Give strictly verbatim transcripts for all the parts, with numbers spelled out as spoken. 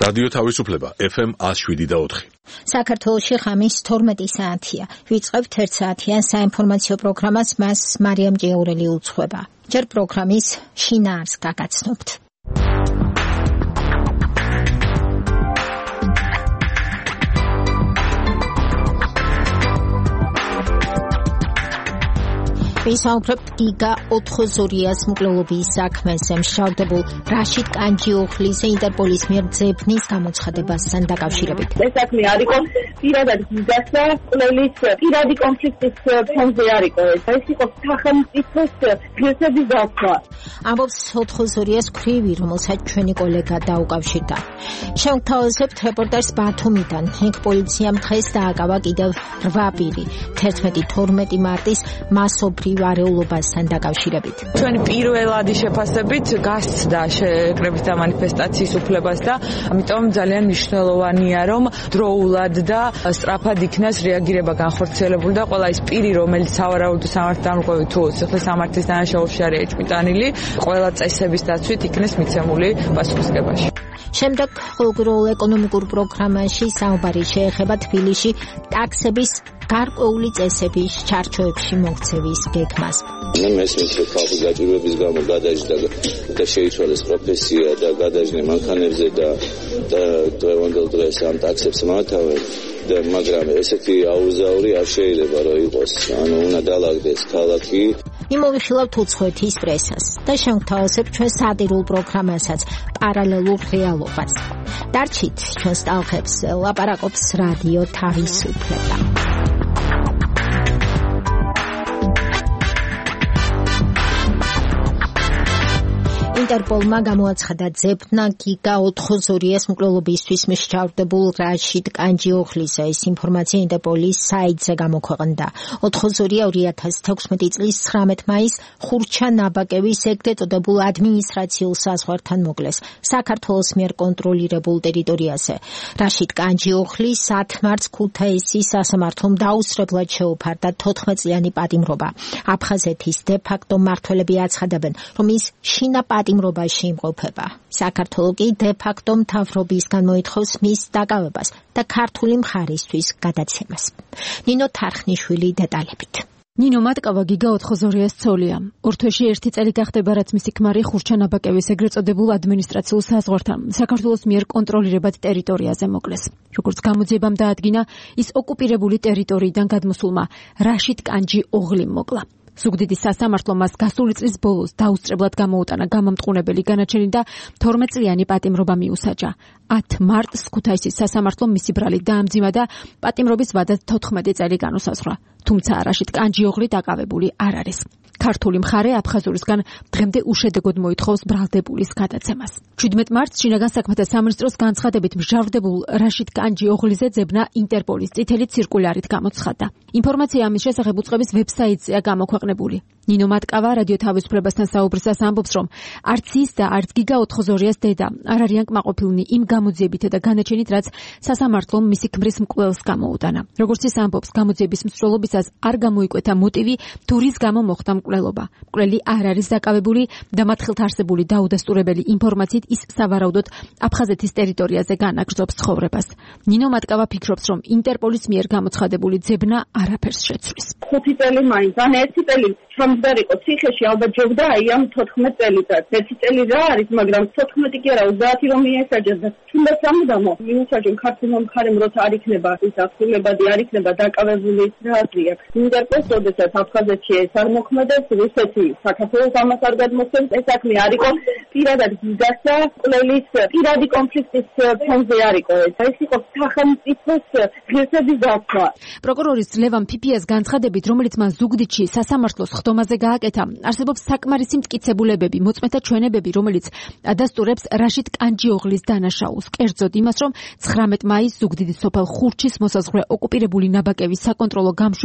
რადიო თავისუფლება ეფ ემ one oh seven და four. საქართველოში ღამის თორმეტი საათია. ვიწყებთ ერთ საათიან საინფორმაციო პროგრამას, მას მარიამ ჭიაურელი უძღვება. ჯერ პროგრამის შინაარს გაგაცნობთ. ვისაუბრებთ გიგა ოთხოზორიას მკვლელობის საქმეზე. მსჯავრდებულ რაშიდ კანჯიოხლის ინტერპოლის მიერ ძებნის გამოცხადებასთან დაკავშირებით. ეს საქმე არ იყო პირადად გიგას და მკვლელის პირადი კონფლიქტის ფონზე არ იყო. ეს იყო სახელმწიფოს ღირსების დაცვა. ამბობს ოთხოზორიას ქვრივი, რომელსაც ჩვენი კოლეგა დაუკავშირდა. შევთავაზებთ რეპორტაჟს ბათუმიდან. იქ პოლიციამ დღეს დააკავა კიდევ რვა პირი. თერთმეტი თორმეტი მარტის მასობრივ არეულობასთან დაკავშირებით. ჩვენი პირველადი შეფასებით გასცდა შეკრების და მანიფესტაციის უფლებას და ამიტომ ძალიან მნიშვნელოვანია, რომ დროულად და სწრაფად იქნას რეაგირება განხორციელებული და ყველა ის პირი, რომელიც სავარაუდო სამართლის დამრღვევი თუ სიხლის სამართლის დანაშაულში არის ეჭვმიტანილი, ყველა წესების დაცვით იქნეს მიცემული პასუხისგებაში. შემდეგ ყოველგვარულ ეკონომიკურ პროგრამაში საუბარი შეეხება თბილისში ტაქსების გარკვეული წესების ჩარჩოებში მოქცევის გეგმას. მესმის რომ ხალხი გაჭირვების გამო გადაჯდა და შეიცვალეს პროფესია და გადაჯდნენ მანქანებზე და დღევანდელ დღეს ამ ტაქსებს მართავენ და მაგრამ ესეთი აუზაური არ შეიძლება რომ იყოს. ანუ უნდა დალაგდეს ქალაქი. მიმოვიხილავთ უცხოეთის პრესას და შევთავაზებთ ჩვენ სატირულ პროგრამასაც პარალელურ რეალობას. დარჩით ჩვენს ტალღებს ლაპარაკობს რადიო თავისუფლება. ინტერპოლმა გამოაცხადა ძებნა გიგა ოთხოზორიას მკვლელობისთვის მსჯავრდებულ რაშიდ კანჯიოხლის. ეს ინფორმაცია ინტერპოლის საიტზე გამოქვეყნდა. ოთხოზორია ორი ათას თექვსმეტი წლის ცხრამეტ მაისს ხურჩა ნაბაკევის ეგრეთ წოდებულ ადმინისტრაციულ საზღვართან მოკლეს საქართველოს მიერ კონტროლირებულ ტერიტორიაზე. რაშიდ კანჯიოხლი საათ მარტს ქუთაისის სასამართლომ დაუსწრებლად შეუფარდა თოთხმეტ წლიანი პატიმრობა. აფხაზეთის დე-ფაქტო მმართველები აცხადებენ, რომ ის შინა პატიმრობაში იმყოფება. საქართველო კი დე-ფაქტო მთავრობისგან მოითხოვს მის დაკავებას და ქართული მხარისთვის გადაცემას. ნინო თარხნიშვილი დეტალებით. ნინო მატკავა გიგა ოთხოზორიას ცოლია. ორ თვეში ერთი წელი გახდება, რაც მისი ქმარი ხურჩა ნაბაკევის ეგრეთ წოდებულ ადმინისტრაციულ საზღვართან საქართველოს მიერ კონტროლირებად ტერიტორიაზე მოკლეს. როგორც გამოძიებამ დაადგინა, ის ოკუპირებული ტერიტორიიდან გადმოსულმა რაშიდ კანჯიოღლიმ მოკლა. ზუგდიდის სასამართლო მას გასული წლის ბოლოს დაუსწრებლად გამოუტანა გამამტყუნებელი განაჩენი და თორმეტ წლიანი პატიმრობა მიუსაჯა. ათ მარტს ქუთაისის სასამართლომ მისი ბრალი დაამძიმა და პატიმრობის ვადად თოთხმეტი წელი განუსაზღვრა. თუმცა რაშიდ კანჯიოღლი დაკავებული არ არის. ქართული მხარე აფხაზურისგან დღემდე უშედეგოდ მოითხოვს ბრალდებულის გადაცემას. შვიდმეტ მარტს შინაგან საქმეთა სამინისტროს განცხადებით მსჯავრდებულ რაშიდ კანჯიოღლიზე ძებნა ინტერპოლის წითელი ცირკულარით გამოცხადდა. ინფორმაცია ამის შესახებ უწყების ვებსაიტზეა გამოქვეყნებული. ნინო მატკავა რადიო თავისუფლებასთან საუბრისას ამბობს, რომ არც ის და არც გიგა ოთხოზორიას დედა არ არიან კმაყოფილნი იმ გამოძიებით და განაჩენით, რაც სასამართლომ მისი ქმრის მკვლელს გამოუტანა. როგორც ის ამბობს, გამოძიების მსვლელობისას არ გამოიკვეთა მოტივი, თუ რის გამო მოხდა მკვლელობა. მკვლელი არ არის დაკავებული და მათ ხელთ არსებული დაუდასტურებელი ინფორმაციით ის სავარაუდოდ აფხაზეთის ტერიტორიაზე განაგრძობს ცხოვრებას. ნინო მატკავა ფიქრობს, რომ ინტერპოლის მიერ გამოცხადებული ძებნა არაფერს შეცვლის. ხუთი წელი მაინც, ან ერთი წელი ჩამჯდარ იყო ციხეში, ალბათ ჯობდა აი ამ თოთხმეტ წელიწად. ერთი წელი რა არის, მაგრამ თოთხმეტი კი არა, ოცდაათი რომ მიესაჯეს და თუნდაც სამუდამო მიუსაჯონ ქართულმა მხარემ, როცა არ იქნება ის ასრულებადი, არ იქნება დაკავებული რა აზრია. ინტერპოლს როდესაც აფხაზეთში ეს არ მოქმედებს, რუსეთი საქართველოს ამას არ გადმოსცემს. ეს საქმე არ იყო პირადად გიგას და მკვლელის პირადი კონფლიქტის ფონზე არ იყო. ეს იყო სახელმწიფოს ღირსების დაცვა. პროკურორის ლევან ფიფიას განცხადებით, რომელიც მან ზუგდიდში სასამართლოს ხდომაზე გააკეთა, არსებობს საკმარისი მტკიცებულებები, მოწმეთა ჩვენებები, რომელიც ადასტურებს რაშიდ კანჯიოღლის დანაშაულს. კერძოდ იმას, რომ ცხრამეტ მაისს ზუგდიდის სოფელ ხურჩის მოსაზღვრე ოკუპირებული ნაბაკევის საკონტროლო გამშვები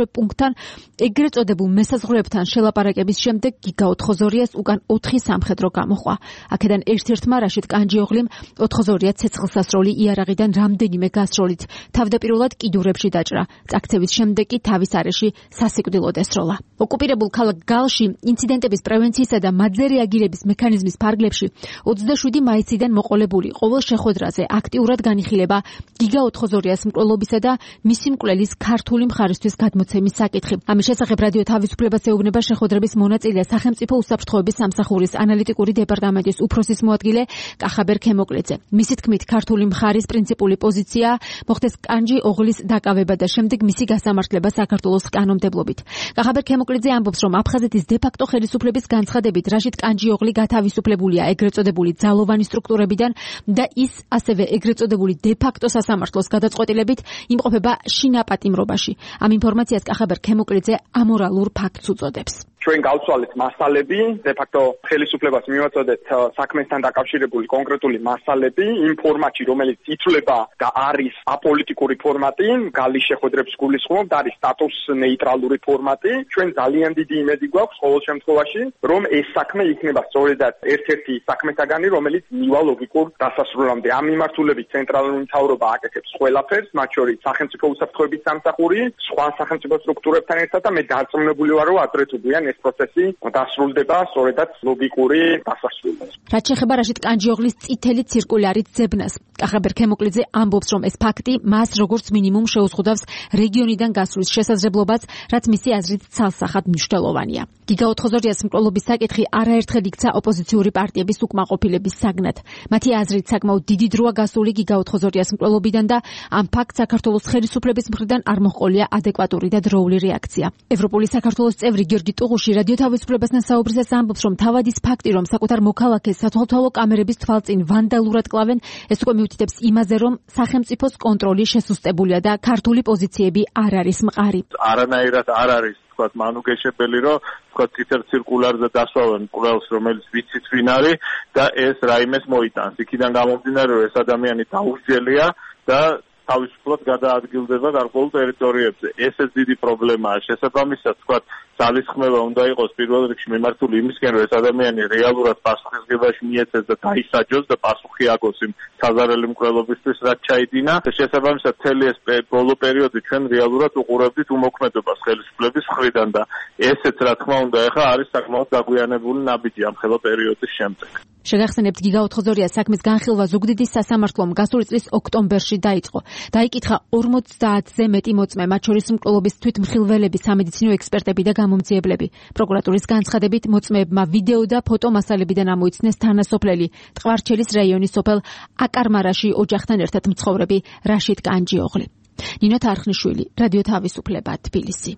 საჩუქრ პუნქტთან ეგრეთ წოდებულ მესაზღვრეებთან შელაპარაკების შემდეგ გიგა ოთხოზორიას უკან ოთხი სამხედრო გამოხვა. აქედან ერთ-ერთმა რაშიდ კანჯიოღლიმ ოთხოზორია ცეცხლსასროლი იარაღიდან რამდენიმე გასროლით თავდაპირველად კიდურებში დაჭრა. წაქცევის შემდეგ კი თავის არეში სასიკვდილოდ ესროლა. ოკუპირებულ ქალაქ გალში ინციდენტების პრევენციისა და მათზე რეაგირების მექანიზმის ფარგლებში ოცდაშვიდი მაისიდან მოყოლებული ყოველ შეხვედრაზე აქტიურად განიხილება გიგა ოთხოზორიას მკვლელობისა და მისი მკვლელის ქართული მხარისთვის გადმოცემის საკითხი. ამის შესახებ რადიო თავისუფლებას ეუბნება შეხვედრების მონაწილე სახელმწიფო უსაფრთხოების სამსახურის ანალიტიკური დეპარტამენტის უფროსის მოადგილე კახაბერ ქემოკლეძე. მისი თქმით, ქართული მხარის პრინციპული პოზიცია მოხდეს კანჯიოღლის დაკავება და შემდეგ მისი გასამართლება საქართველოს კანონმდებლობით. კახაბერ ქემოკლეძე ამბობს, რომ აფხაზეთის დე-ფაქტო ხელისუფლების განცხადებით რაშიდ კანჯიოღლი გათავისუფლებულია ეგრეთ წოდებული ძალოვანი სტრუქტურებიდან და ის ასევე ეგრეთ წოდებული დე-ფაქტო სასამართლოს გადაწყვეტილებით იმყოფება შინაპატიმრობაში. ამ ინფორმაციას კახაბერ ქემოკლეძე ამორალურ ფაქტს უწოდებს. ჩვენ გავცვალეთ მასალები, დე-ფაქტო ხელისუფლებას მივაწოდეთ საქმესთან დაკავშირებული კონკრეტული მასალები, იმ ფორმატში, რომელიც ითვლება და არის აპოლიტიკური ფორმატი, გალის შეხვედრებს გულისხმობ და არის სტატუს ნეიტრალური ფორმატი. ჩვენ ძალიან დიდი იმედი გვაქვს ყოველ შემთხვევაში, რომ ეს საქმე იქნება სწორედაც ერთ-ერთი საქმესაგანი, რომელიც მივა ლოგიკურ დასასრულამდე. ამ მიმართულებით ცენტრალური მთავრობა აკეთებს ყველაფერს, მათ შორის სახელმწიფო უსაფრთხოების სამსახური, სხვა სახელმწიფო სტრუქტურებთან ერთად და მე დარწმუნებული ვარ, რომ ადრე თუ გვიან ეს პროცესი დასრულდება სწორედაც ლოგიკური დასასრულებით. რაც შეეხება რაშიდ კანჯიოღლის წითელი ცირკულარის ძებნას, კახაბერ ქემოკლეძე ამბობს, რომ ეს ფაქტი მას როგორც მინიმუმ შეუზღუდავს რეგიონიდან გასვლის შესაძლებლობას, რაც მისი აზრით ცალსახად მნიშვნელოვანია. გიგა ოთხოზორიას მკვლელობის საკითხი არაერთხელ იქცა ოპოზიციური პარტიების უკმაყოფილების საგნად. მათი აზრით საკმაოდ დიდი დროა გასული გიგა ოთხოზორიას მკვლელობიდან და ამ ფაქტს საქართველოს ხელისუფლების მხრიდან არ მოჰყოლია ადეკვატური და დროული რეაქცია. ევროპული საქართველოს წევრი გიორგი ტუღუში რადიო თავისუფლებასთან საუბრისას ამბობს, რომ თავად ის ფაქტი, რომ საკუთარ მოქალაქეს სათვალთვალო კამერების თვალწინ ვანდალურად კლავენ, ეს უკვე მიუთითებს იმაზე, რომ სახელმწიფოს კონტროლი შესუსტებულია და ქართული პოზიციები არ არის მყარი. არანაირად არ არის თქვათ მანუგეშებელი, რომ თქვათ წითელ ცირკულარზე დასვავენ მკვლელს, რომელიც ვიცით ვინ არის და ეს რაიმეს მოიტანს. იქიდან გამომდინარე, რომ ეს ადამიანი დაუსჯელია და თავისუფლად გადაადგილდება გარკვეულ ტერიტორიებზე. ესეც დიდი პრობლემაა. შესაბამისად, თქვათ, ძალისხმევა უნდა იყოს პირველ რიგში მიმართული იმისკენ, რომ ეს ადამიანი რეალურად პასუხისმგებაში მიეცეს და დაისაჯოს და პასუხი აგოს იმ საზარელი მკვლელობისთვის, რაც ჩაიდინა. შესაბამისად, მთელი ეს ბოლო პერიოდი ჩვენ რეალურად უყურებდით უმოქმედობას ხელისუფლების მხრიდან და ესეც, რა თქმა უნდა, ეხლა არის საკმაოდ დაგვიანებული ნაბიჯი ამ ხელო პერიოდის შემდეგ. შეგახსენებთ, გიგა ოთხოზორიას საქმის განხილვა ზუგდიდის სასამართლომ გასული წლის ოქტომბერში დაიწყო. დაიკითხა ორმოცდაათზე მეტი მოწმე, მათ შორის მკვლელობის თვითმხილველები, სამედიცინო ექსპერტები და გამომძიებლები. პროკურატურის განცხადებით, მოწმეებმა ვიდეო და ფოტო მასალებიდან ამოიცნეს თანასოფლელი ტყვარჩელის რაიონის სოფელ აკარმარაში ოჯახთან ერთად მცხოვრები რაშიდ კანჯიოღლი. ნინო თარხნიშვილი, რადიო თავისუფლება, თბილისი.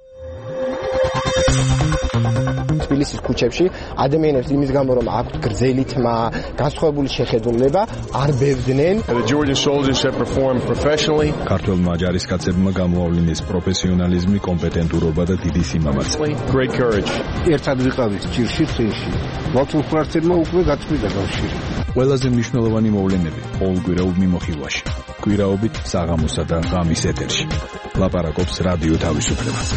თბილისის ქუჩებში ადამიანებს იმის გამო, რომ აქვთ გრძელი თმა, განსხვავებული შეხედულება, არ ბევდნენ. ქართველმა ჯარისკაცებმა გამოავლინეს პროფესიონალიზმი, კომპეტენტურობა და დიდი სიმამაცე. ერთად ვიყავით ჭირში წინში. მათუმხარცებმა უკვე გაწყვიტა კავშირი. ყველაზე მნიშვნელოვანი მოვლენები ყოველკვირეულ მიმოხილვაში. კვირაობით საღამოსა და ღამის ეთერში. ლაპარაკობს რადიო თავისუფლებას.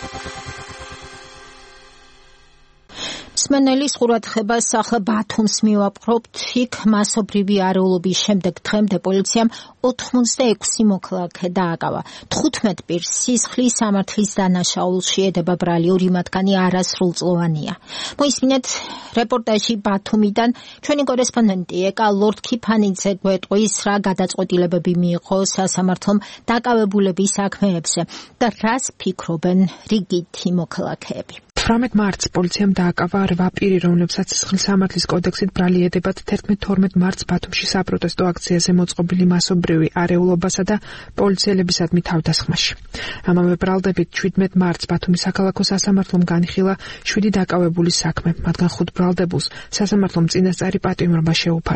მსმენელის ყურადღებას ახლა ბათუმს მივაპყრობთ. იქ მასობრივი არეულობის შემდეგ დღემდე პოლიციამ ოთხმოცდაექვსი მოქალაქე დააკავა. თხუთმეტ პირს სისხლის სამართლის დანაშაულში ედება ბრალი, ორი მათგანი არასრულწლოვანია. მოისმინეთ რეპორტაჟი ბათუმიდან. ჩვენი კორესპონდენტი ეკა ლორდ-ქიფანიძე გვეტყვის, რა გადაწყვეტილებები მიიღო სასამართლომ დაკავებულების საქმეებზე და რას ფიქრობენ რიგითი მოქალაქეები. თვრამეტ მარტს პოლიციამ დააკავა რვა პირი, რომლებსაც სისხლისამართლის კოდექსით ბრალი ედებათ თერთმეტ-თორმეტ მარტს ბათუმში საპროტესტო აქციაზე მოწყობილი მასობრივი არეულობასა და პოლიციელებისადმი თავდასხმაში. ამავე ბრალდებით შვიდმეტ მარტს ბათუმის საქალაქო სასამართლომ განიხილა შვიდი დაკავებული საქმე, მათგან ხუთ ბრალდებულს სასამართლომ წინასწარი პატიმრობა შეუფარდა.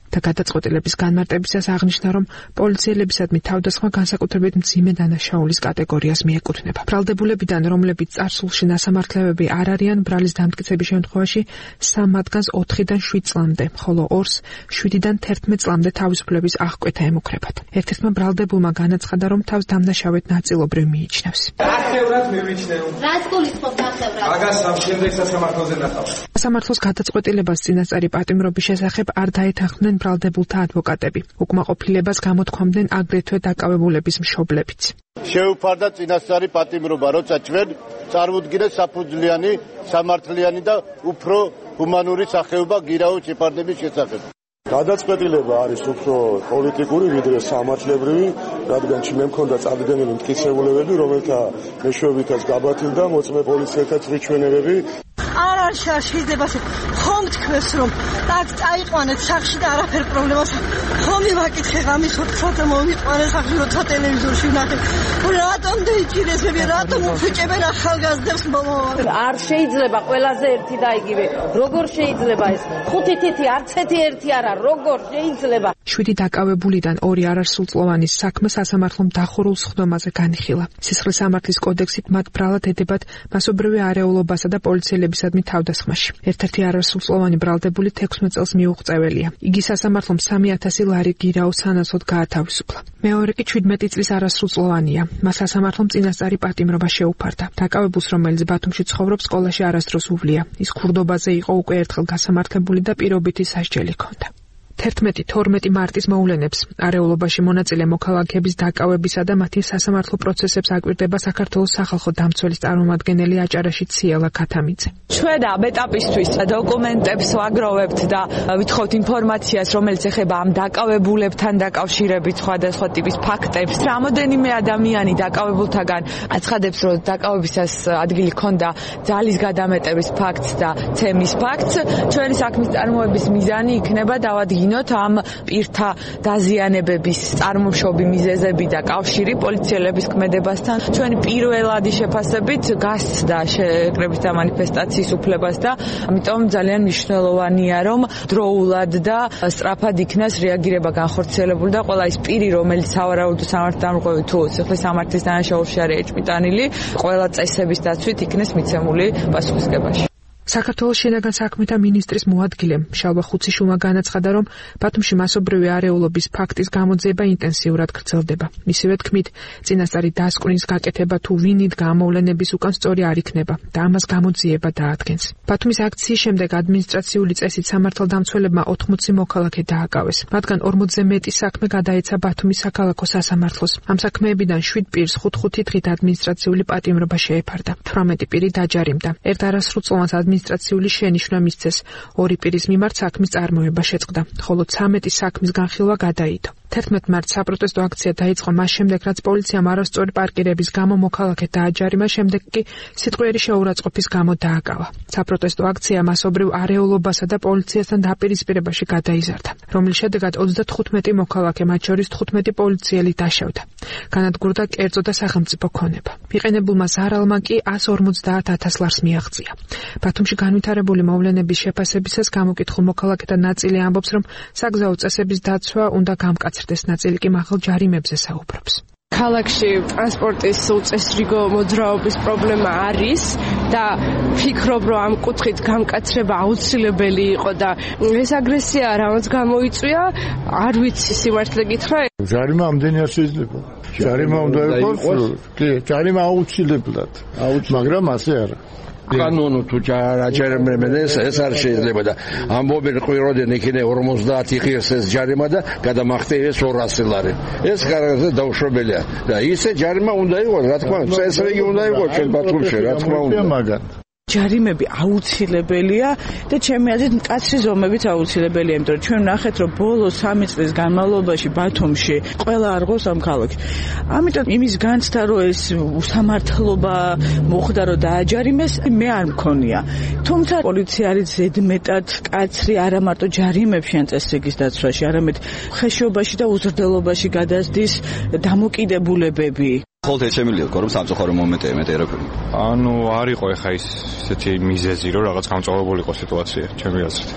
და გადაწყვეტილების განმარტებისას აღნიშნა, რომ პოლიციელებისადმი თავდასხმა განსაკუთრებით მძიმე დანაშაულის კატეგორიას მიეკუთვნება. ბრალდებულებიდან, რომლებიც წარსულში ნასამართლებლები არ არიან, ბრალის დამტკიცების შემთხვევაში სამ მათგანს ოთხიდან შვიდ წლამდე, ხოლო ორს შვიდიდან თერთმეტ წლამდე თავისუფლების აღკვეთა ემუქრებათ. ერთ-ერთმა ბრალდებულმა განაცხადა, რომ თავს დამნაშავედ ნაწილობრივ მიიჩნევს. ახევრად მივიჩნევ. რას გულისხმობ ახევრად? მაგას ამ შემდეგ სასამართლოზე ნახავ. სასამართლოს გადაწყვეტილებას წინასწარი პატიმრობის შესახებ არ დაეთანხმდნენ ბრალდებულთა ადვოკატები. უკმაყოფილებას გამოთქვამდნენ აგრეთვე დაკავებულების მშობლებიც. შეუფარდა წინასწარი პატიმრობა, როცა ჩვენ წარმოუდგინეთ საფუძვლიანი, სამართლიანი და უფრო ჰუმანური სახეობა გირაოს შეფარდების შესახებ. გადაწყვეტილება არის უფრო პოლიტიკური, ვიდრე სამართლებრივი, რადგან მე მქონდა წარდგენილი მტკიცებულებები, რომელთა მეშვეობითაც გაბათილდა მოწმე პოლიციელთა წვიჩვენებები. არ არის შეიძლება ხომ თქვენს რომ აქ წაიყვანეთ სახში და არაფერ პრობლემას ხომ იმაკითხე გამის ფოტო მომიყვანე სახში როცა ტელევიზორში ვნახე რატომ დაიჭირესები რატომ უხეჭებენ ახალგაზრდებს მომავალ არ შეიძლება ყველაზე ერთი და იგივე როგორ შეიძლება ეს ხუთი თითი არც ერთი არა როგორ შეიძლება შვიდი დაკავებულიდან ორი არასრულწლოვანი საქმე სასამართლომ დახურულ სხდომაზე განიხილა. სისხლის სამართლის კოდექსით მათ ბრალად ედებათ მასობრივი არეულობასა და პოლიციელებისადმი თავდასხმაში. ერთ-ერთი არასრულწლოვანი ბრალდებული თექვსმეტ წელს მიუღწეველია. იგი სასამართლომ სამი ათასი ლარი გირაოს სანაცვლოდ გაათავისუფლა. მეორე კი შვიდმეტი წლის არასრულწლოვანია. მას სასამართლომ წინასწარი პატიმრობა შეუფარდა. დაკავებულს, რომელიც ბათუმში ცხოვრობს, სკოლაში არასდროს უვლია. ის ქურდობაზე იყო უკვე ერთხელ გასამართლებული და პირობითი სასჯელი ჰქონდა. თერთმეტი თორმეტი მარტის მოვლენებს არეულობაში მონაწილე მოქალაქეების დაკავებისა და მათი სასამართლო პროცესებს აკვირდება საქართველოს სახალხო დამცველის წარმომადგენელი აჭარაში ციელა ქათამიძე. ჩვენ ამ ეტაპისთვის დოკუმენტებს ვაგროვებთ და ვითხოვთ ინფორმაციას, რომელიც ეხება ამ დაკავებულებთან დაკავშირებით სხვადასხვა ტიპის ფაქტებს. რამოდენიმე ადამიანი დაკავებულთაგან აცხადებს, რომ დაკავებისას ადგილი ჰქონდა ძალის გადამეტების ფაქტს და ცემის ფაქტს. ჩვენი საქმის წარმოების მიზანი იქნება დავადგინოთ ამ პირთა დაზიანებების წარმომშობი მიზეზები და კავშირი პოლიციელების ქმედებასთან. ჩვენი პირველადი შეფასებით გასცდა შეკრებითი მანიფესტაციის უფლებას და ამიტომ ძალიან მნიშვნელოვანია, რომ დროულად და სწრაფად იქნას რეაგირება განხორციელებული და ყველა ის პირი, რომელიც სავარაუდო სამართალდამღები თუ სიხლის სამართლის დანაშაულში არის ეჭვმიტანილი, ყველა წესების დაცვით იქნეს მიცემული პასუხისგებაში. საქართველოს შინაგან საქმეთა მინისტრის მოადგილე შალვა ხუციშვილმა განაცხადა, რომ ბათუმში მასობრივი არეულობის ფაქტის გამოძიება ინტენსიურად გრძელდება. მისივე თქმით, წინასწარი დასკვნის გაკეთება თუ ვინ იდგა ამოვლენების უკან სწორი არ იქნება და ამას გამოძიება დაადგენს. ბათუმის აქციის შემდეგ ადმინისტრაციული წესით სამართალდამცველებმა ოთხმოცი მოქალაქე დააკავეს. მათგან ორმოცზე მეტი საქმე გადაეცა ბათუმის საქალაქო სასამართლოს. ამ საქმეებიდან შვიდ პირს ხუთ-ხუთი დღით ადმინისტრაციული პატიმრობა შეეფარდა. თვრამეტი პირი დაჯარიმდა. ერთ არასრულწლოვანს ადმინისტრაციული შენიშვნა მისცეს. ორი პირის მიმართ საქმის წარმოება შეწყდა, ხოლო ცამეტი საქმის განხილვა გადაიდო. თერთმეტ მარტს საპროტესტო აქცია დაიწყო მას შემდეგ, რაც პოლიციამ არასწორი პარკირების გამო მოქალაქე დააჯარიმა, შემდეგ კი სიტყვიერი შეურაცხყოფის გამო დააკავა. საპროტესტო აქცია მასობრივ არეულობასა და პოლიციასთან დაპირისპირებაში გადაიზარდა, რომლის შედეგად ოცდათხუთმეტი მოქალაქე, მათ შორის თხუთმეტი პოლიციელი დაშავდა. განადგურდა კერძო და სახელმწიფო ქონება. მიყენებულმა ზარალმა კი ას ორმოცდაათ ათას ლარს მიაღწია. ბათუმში განვითარებული მოვლენების შეფასებისას გამოკითხულ მოქალაქეთა ნაწილი ამბობს, რომ საგზაო წესების დაცვა უნდა გამკაცრდეს, ნაწილი კი მაღალ ჯარიმებზე საუბრობს. ქალაქში ტრანსპორტის უწესრიგო მოძრაობის პრობლემა არის და ფიქრობ, რომ ამ კუთხით გამკაცრება აუცილებელი იყო და ეს აგრესია რამაც გამოიწვია, არ ვიცი სიმართლე გითხრა. ჯარიმა ამდენი არ შეიძლება. ჯარიმა უნდა იყოს, კი, ჯარიმა აუცილებლად, მაგრამ ასე არა. კანონო თუ ჯარიმენ ეს ეს არ შეიძლება და ამბობენ ყვიროდენ იქნე ორმოცდაათი ღირს ეს ჯარიმა და გადამახტეს ორასი ლარი. ეს კარგად დაუშვებელია და ისე ჯარიმა უნდა იყოს, რა თქმა უნდა, წესრიგი უნდა იყოს ჩვენ ბათუმში, რა თქმა უნდა. ჯარიმები აუცილებელია და ჩემი აზრით მკაცრი ზომებით აუცილებელია, იმიტომ რომ ჩვენ ნახეთ, რომ ბოლო სამი წლის განმავლობაში ბათუმში ყველა არ ყავს ამ ქალაქში. ამიტომ იმის განცდა, რომ ეს უსამართლობა მოხდა, რომ დააჯარიმეს, მე არ მქონია. თუმცა პოლიცია არის ზედმეტად კაცრი არა მარტო ჯარიმებში ან წესრიგის დაცვაში, არამედ ხეშობაში და უზრდელობაში გადასდის დამოკიდებულებები. ხოლმე შემიძლია რომ სამწუხარო მომენტი ემეტერები. ანუ არ იყო ეხა ის ესეთი მიზეზი, რომ რაღაც გამწვავებული იყო სიტუაცია, ჩემი აზრით.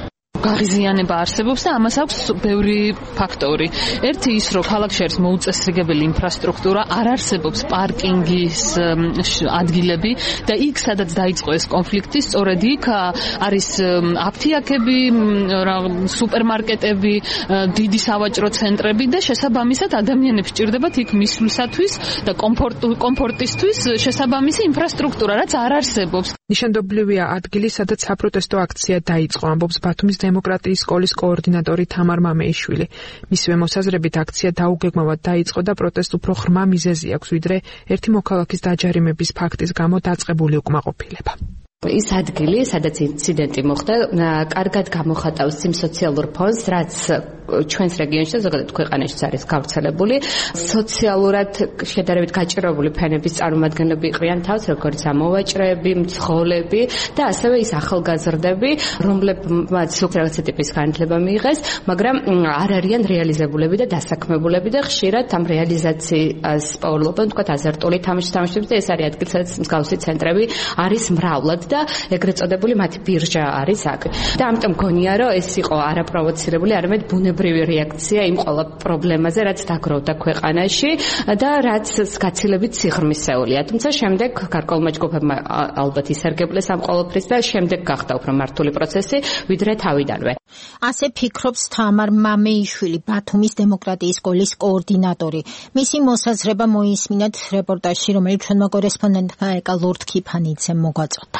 გაღიზიანება არსებობს და ამას აქვს ბევრი ფაქტორი. ერთი ის, რომ ქალაქში არის მოუწესრიგებელი ინფრასტრუქტურა, არ არსებობს პარკინგის ადგილები და იქ, სადაც დაიწყო ეს კონფლიქტი, სწორედ იქ არის აფთიაქები, სუპერმარკეტები, დიდი სავაჭრო ცენტრები და შესაბამისად ადამიანებს სჭირდებათ იქ მისვლისათვის და კომფორტისთვის შესაბამისი ინფრასტრუქტურა, რაც არ არსებობს. ნიშანდობლივია ადგილი, სადაც საპროტესტო აქცია დაიწყო, ამბობს ბათუმის დემოკრატიის სკოლის კოორდინატორი თამარ მამეიშვილი. მისივე მოსაზრებით აქცია დაუგეგმავად დაიწყო და პროტესტ უფრო ღრმა მიზეზი აქვს, ვიდრე ერთი მოქალაქის დაჯარიმების ფაქტის გამო დაწყებული უკმაყოფილება. ის ადგილი, სადაც ინციდენტი მოხდა, კარგად გამოხატავს იმ სოციალურ ფონს, რაც ჩვენს რეგიონში და ზოგადად ქვეყანაშიც არის გავრცელებული. სოციალურად შედარებით გაჭირვებული ფენების წარმომადგენლები იყვნენ თავს, როგორც ამოვაჭრეები, მცხოვლები და ასევე ის ახალგაზრდები, რომლებმაც რაღაცა ტიპის განათლება მიიღეს, მაგრამ არ არიან რეალიზებულები და დასაქმებულები და ხშირად ამ რეალიზაციას პაურულობენ, თქვა აზარტული თამაში თამაშებს და ეს არის ადგილი, სადაც მსგავსი ცენტრები არის მრავლად და ეგრეთ წოდებული მათი ბირჟა არის აქ. და ამიტომ გონია, რომ ეს იყო არაპროვოცირებული, არამედ ბუნებრივი რეაქცია იმ ყველა პრობლემაზე, რაც დაგროვდა ქვეყანაში და რაც გაცილებით სიღრმისეულია. თუმცა შემდეგ გარკვეულმა ჯგუფებმა ალბათ ისარგებლეს ამ ყველაფრის და შემდეგ გახდა უფრო მართული პროცესი, ვიდრე თავიდანვე. ასე ფიქრობს თამარ მამეიშვილი, ბათუმის დემოკრატიის სკოლის კოორდინატორი. მისი მოსაზრება მოისმინეთ რეპორტაჟში, რომელიც ჩვენმა კორესპონდენტმა ეკა ლორდ-ქიფანიძემ მოგვაწოდა.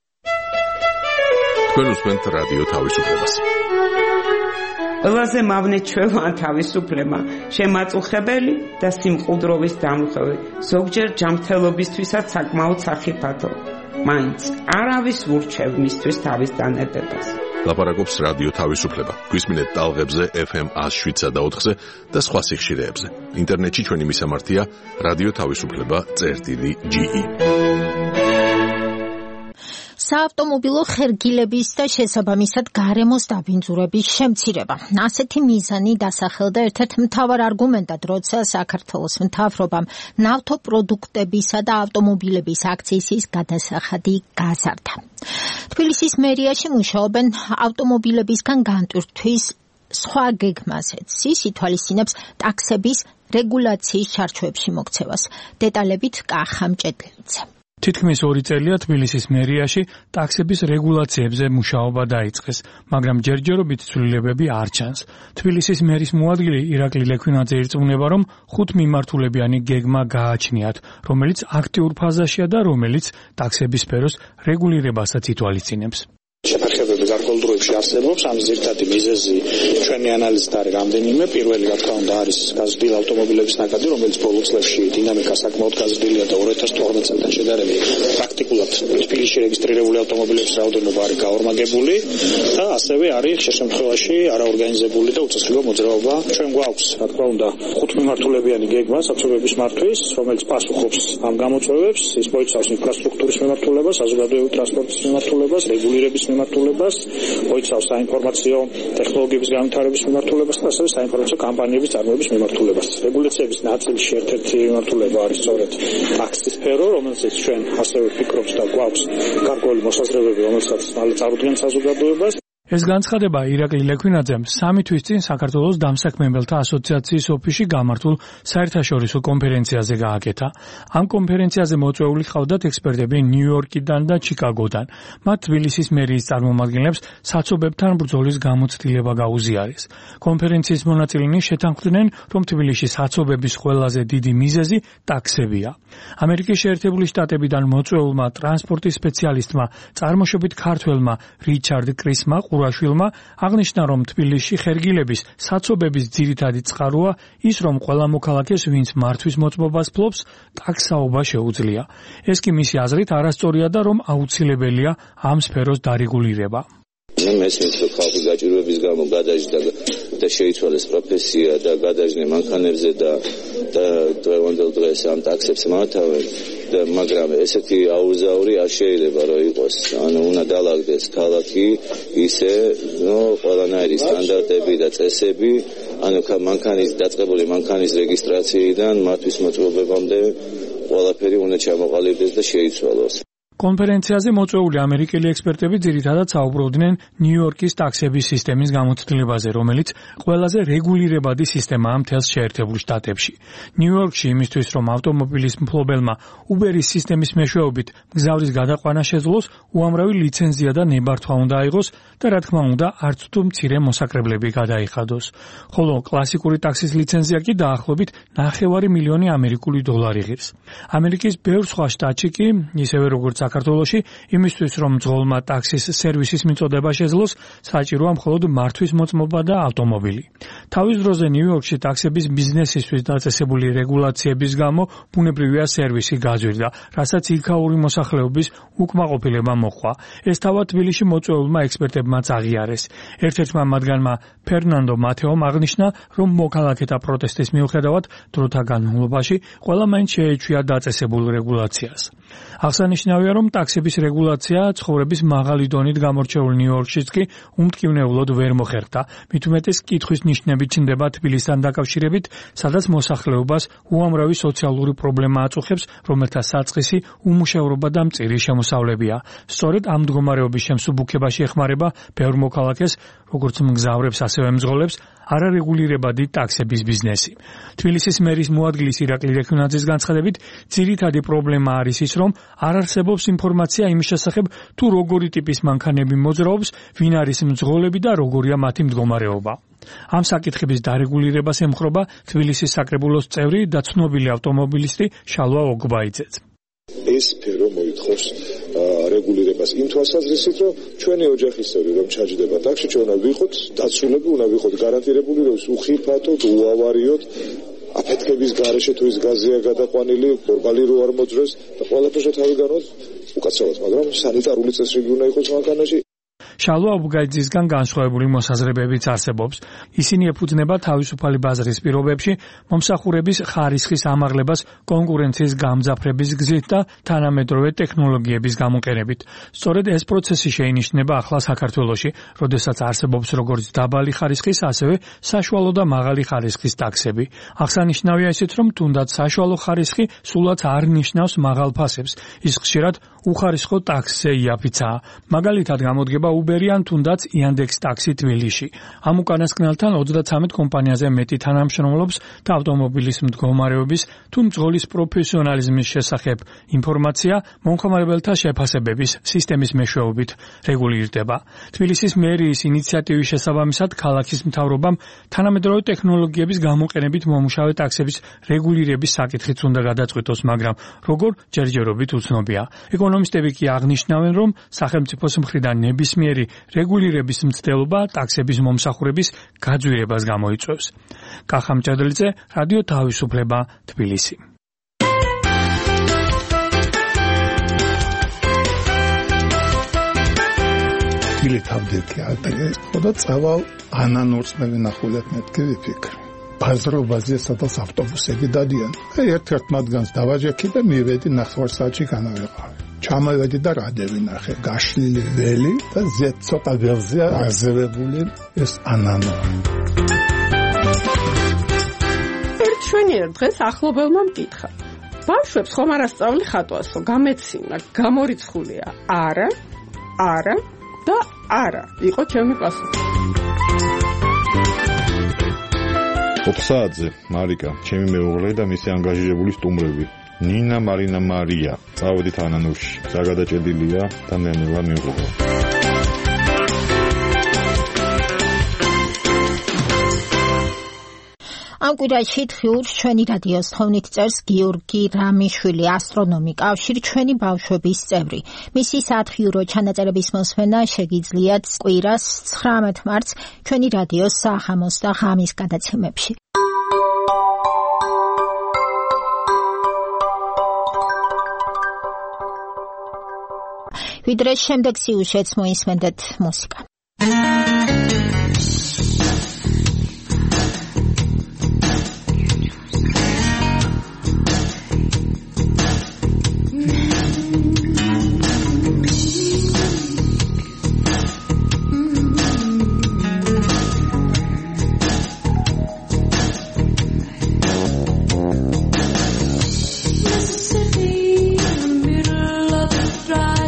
თქვენ უსმენთ რადიო თავისუფლებას. ყველაზე მავნე ჩვეულა თავისუფლება, შემაწუხებელი და სიმყუდროვის დამხევი, ზოგჯერ ჯანმრთელობისთვისაც საკმაოდ სახიფათო. მაინც არავის ურჩევ მისთვის თავის დანებებას. ლაპარაკობს რადიო თავისუფლება. გვისმინეთ ტალღებზე ეფ ემ one oh seven და ოთხზე და სხვა სიხშირეებზე. ინტერნეტში ჩვენი მისამართია რადიო თავისუფლება წერტილი ჯი ი. საავტომობილო ხერგილების და შესაბამისად გარემოს დაბინძურების შემცირება. ასეთი მიზანი დასახელდა ერთ-ერთ მთავარ არგუმენტად, როცა საქართველოს მთავრობამ ნავთობპროდუქტებისა და ავტომობილების აქციზის გადასახადი გაზარდა. თბილისის მერიაში მუშაობენ ავტომობილებისგან განტვირთვის სხვა გეგმაზეც. ის ითვალისწინებს ტაქსების რეგულაციის ჩარჩოებში მოქცევას. დეტალებით კახა მჭედლიძე. თითქმის ორი წელია თბილისის მერიაში ტაქსების რეგულაციებზე მუშაობა დაიწყეს, მაგრამ ჯერჯერობით ცვლილებები არ ჩანს. თბილისის მერის მოადგილე ირაკლი ლექვინაძე ირწმუნება, რომ ხუთ მიმართულებიანი გეგმა გააჩნიათ, რომელიც აქტიურ ფაზაშია და რომელიც ტაქსების სფეროს რეგულირებასაც ითვალისწინებს. შეფერხებები გარკვეულ დროებში არსებობს, ამის ძირითადი მიზეზი ჩვენი ანალიზით არის რამდენიმე. პირველი, რა თქმა უნდა, არის გაზრდილი ავტომობილების ნაკადი, რომელიც ბოლო წლებში დინამიკა საკმაოდ გაზრდილია და ორი ათას თორმეტ წელთან შედარებით პრაქტიკულად თბილისში რეგისტრირებული ავტომობილების რაოდენობა არის გაორმაგებული და ასევე არის ხშირ შემთხვევაში არაორგანიზებული და უწესრიგო მოძრაობა. ჩვენ გვაქვს, რა თქმა უნდა, ხუთ მიმართულებიანი გეგმა საცობების მართვის, რომელიც პასუხობს ამ გამოწვევებს. ის მოიცავს ინფრასტრუქტურის მიმართულებას, საზოგადოებრივი ტრანსპორტის მიმართულებას, რეგულირების მიმართულებას, მოიცავს საინფორმაციო ტექნოლოგიების განვითარების მიმართულებას და ასევე საინფორმაციო კამპანიების წარმოების მიმართულებას. რეგულაციების ნაწილში ერთ-ერთი მიმართულება არის სწორედ ტაქსის სფერო, რომელსაც ჩვენ ასევე ვფიქრობთ და გვაქვს გარკვეული მოსაზრებები, რომელსაც მალე წარუდგენთ საზოგადოებას. ეს განცხადება ირაკლი ლექვინაძემ სამი თვის წინ საქართველოს დამსაქმებელთა ასოციაციის ოფისში გამართულ საერთაშორისო კონფერენციაზე გააკეთა. ამ კონფერენციაზე მოწვეული ჰყავდათ ექსპერტები ნიუ-იორკიდან და ჩიკაგოდან. მათ თბილისის მერიის წარმომადგენლებს საცობებთან ბრძოლის გამოცდილება გაუზიარეს. კონფერენციის მონაწილენი შეთანხმდნენ, რომ თბილისში საცობების ყველაზე დიდი მიზეზი ტაქსებია. ამერიკის შეერთებული შტატებიდან მოწვეულმა ტრანსპორტის სპეციალისტმა, წარმოშობით ქართველმა რიჩარდ კრისმა ყურაშვილმა აღნიშნა, რომ თბილისში ხერგილების საცობების ძირითადი წყაროა ის, რომ ყველა მოქალაქეს, ვინც მართვის მოწმობას ფლობს, ტაქსაობა შეუძლია. ეს კი მისი აზრით არასწორია და რომ აუცილებელია ამ სფეროს დარეგულირება. მე მესმის, რომ ხალხი გაჭირვების გამო გადაჯდა და შეიცვალეს პროფესია და გადაჯდნენ მანქანებზე და და დღევანდელ დღეს ამ ტაქსებს მართავენ და მაგრამ ესეთი აუზაური არ შეიძლება რომ იყოს. ანუ უნდა დალაგდეს ქალაქი ისე, ნუ ყველანაირი სტანდარტები და წესები, ანუ მანქანის დაწყებული მანქანის რეგისტრაციიდან მართვის მოწყობებამდე ყველაფერი უნდა ჩამოყალიბდეს და შეიცვალოს. კონფერენციაზე მოწვეული ამერიკელი ექსპერტები ძირითადად საუბრობდნენ ნიუ-იორკის ტაქსების სისტემის გამოცდილებაზე, რომელიც ყველაზე რეგულირებადი სისტემაა მთელს შეერთებულ შტატებში. ნიუ-იორკში იმისთვის, რომ ავტომობილის მფლობელმა Uber-ის სისტემის მეშვეობით მგზავრის გადაყვანა შეძლოს, უამრავი ლიცენზია და ნებართვა უნდა აიღოს და რა თქმა უნდა, არც თუ მცირე მოსაკრებლები გადაიხადოს. ხოლო კლასიკური ტაქსის ლიცენზია კი დაახლოებით ნახევარი მილიონი ამერიკული დოლარი ღირს. ამერიკის ბევრ სხვა შტატში კი, ისევე როგორც საქართველოში, იმისთვის, რომ მძღოლმა ტაქსის სერვისის მიწოდება შეძლოს, საჭიროა მხოლოდ მართვის მოწმობა და ავტომობილი. თავის დროზე ნიუ-იორკში ტაქსების ბიზნესისთვის დაწესებული რეგულაციების გამო ბუნებრივია სერვისი გაძვირდა, რასაც იქაური მოსახლეობის უკმაყოფილება მოჰყვა. ეს თავად თბილისში მოწვეულმა ექსპერტებმაც აღიარეს. ერთ-ერთმა მათგანმა ფერნანდო მათეომ აღნიშნა, რომ მოქალაქეთა პროტესტის მიუხედავად დროთა განმავლობაში ყველა მაინც შეეჩვია დაწესებულ რეგულაციას. აღსანიშნავია, რომ ტაქსების რეგულაცია ცხოვრების მაღალი დონით გამორჩეულ ნიუ-იორკშიც კი უმტკივნეულოდ ვერ მოხერხდა. მით უმეტეს კითხვის ნიშნები ჩნდება თბილისთან დაკავშირებით, სადაც მოსახლეობას უამრავი სოციალური პრობლემა აწუხებს, რომელთა საწყისი უმუშევრობა და მწირი შემოსავლებია. სწორედ ამ მდგომარეობის შემსუბუქებაში ეხმარება ბევრ მოქალაქეს, როგორც მგზავრებს, ასევე მძღოლებს, არარეგულირებადი ტაქსების ბიზნესი. თბილისის მერის მოადგილის ირაკლი რექუნაძის განცხადებით, ძირითადი პრობლემა არის ის, რომ არ არსებობს ინფორმაცია იმის შესახებ, თუ როგორი ტიპის მანქანები მოძრაობს, ვინ არის მძღოლები და როგორია მათი მდგომარეობა. ამ საკითხების დარეგულირებას ემხრობა თბილისის საკრებულოს წევრი და ცნობილი ავტომობილისტი შალვა ოგბაიძეც. ეს სფერო მოითხოვს რეგულირებას იმ თვალსაზრისით, რომ ჩვენი ოჯახის წევრი რომ ჩაჯდება ტაქსში, ჩვენ უნდა ვიყოთ დაცულები, უნდა ვიყოთ გარანტირებული, რომ უხიფათოდ, უავარიოდ აფეთქების გარეშე თუ ის გაზია გადაყვანილი, ბორბალი რო არ მოძრეს და ყველაფერს თავი განვაც უკაცრავად, მაგრამ სანიტარული წესრიგი უნდა იყოს მანქანაში. შალვა ობგაიძისგან განსხვავებული მოსაზრებებიც არსებობს. ისინი ეფუძნება თავისუფალი ბაზრის პირობებში მომსახურების ხარისხის ამაღლებას კონკურენციის გამძაფრების გზით და თანამედროვე ტექნოლოგიების გამოყენებით. სწორედ ეს პროცესი შეინიშნება ახლა საქართველოში, როდესაც არსებობს როგორც დაბალი ხარისხის, ასევე საშუალო და მაღალი ხარისხის ტაქსები. აღსანიშნავია ისიც, რომ თუნდაც საშუალო ხარისხი სულაც არ ნიშნავს მაღალ ფასებს. ის ხშირად უხარისხო ტაქსზე იაფიცაა. მაგალითად გამოდგება Uber-ი ან თუნდაც Yandex ტაქსი თბილისში. ამ უკანასკნელთან ოცდაცამეტ კომპანიაზე მეტი თანამშრომლობს და ავტომობილის მდგომარეობის თუ მძღოლის პროფესიონალიზმის შესახებ ინფორმაცია მომხმარებელთა შეფასებების სისტემის მეშვეობით რეგულირდება. თბილისის მერიის ინიციატივის შესაბამისად ქალაქის მთავრობამ თანამედროვე ტექნოლოგიების გამოყენებით მომუშავე ტაქსების რეგულირების საკითხიც უნდა გადაწყვიტოს, მაგრამ როგორ ჯერჯერობით უცნობია. ეკონომისტები კი აღნიშნავენ, რომ სახელმწიფოს მხრიდან ნებისმიერი რეგულირების მცდელობა ტაქსების მომსახურების გაძვირებას გამოიწვევს. კახა მჭედლიძე, რადიო თავისუფლება, თბილისი. ილეთამდე ატე ხოდა წავალ ანანურწნები ნახულეთ მეთქი ვიფიქრ. ბაზრობაზე სადაც ავტობუსები დადიან. ერთ-ერთ მათგანს დავაჯექი და მივედი ნახევარ საათში განავეყავი. ჩამოვედი და რადევი ნახე, გაშლილი ველი და ზეთ ცოტა ველზე აზევებული ეს ანანო. ერთ შვენიერ დღეს ახლობელმა მკითხა. ბავშვებს ხომ არ ასწავლი ხატვასო, გამეცინა, გამორიცხულია? არა, არა და არა, იყო ჩემი პასუხი. ოფსაძე, მარიკა, ჩემი მეუღლე და მისი ანგაჟირებული სტუმრები. ნინა, მარინა, მარია, წავედით ანანურში. ზაგადაჭედილია და ნელა მივღუღო. ამ კვირაში თხიურს ჩვენი რადიოს თხოვნით წერს გიორგი რამიშვილი, ასტრონომი, კავშირ ჩვენი ბავშვების წევრი. მისი სათხიურო ჩანაწერების მოსმენა შეგიძლიათ კვირას ცხრამეტ მარტს ჩვენი რადიოს სახამოს და ღამის გადაცემებში. ვიდრე შემდეგ სიუჟეტს მოისმენდეთ მუსიკა. Mississippi, in the middle of the drive.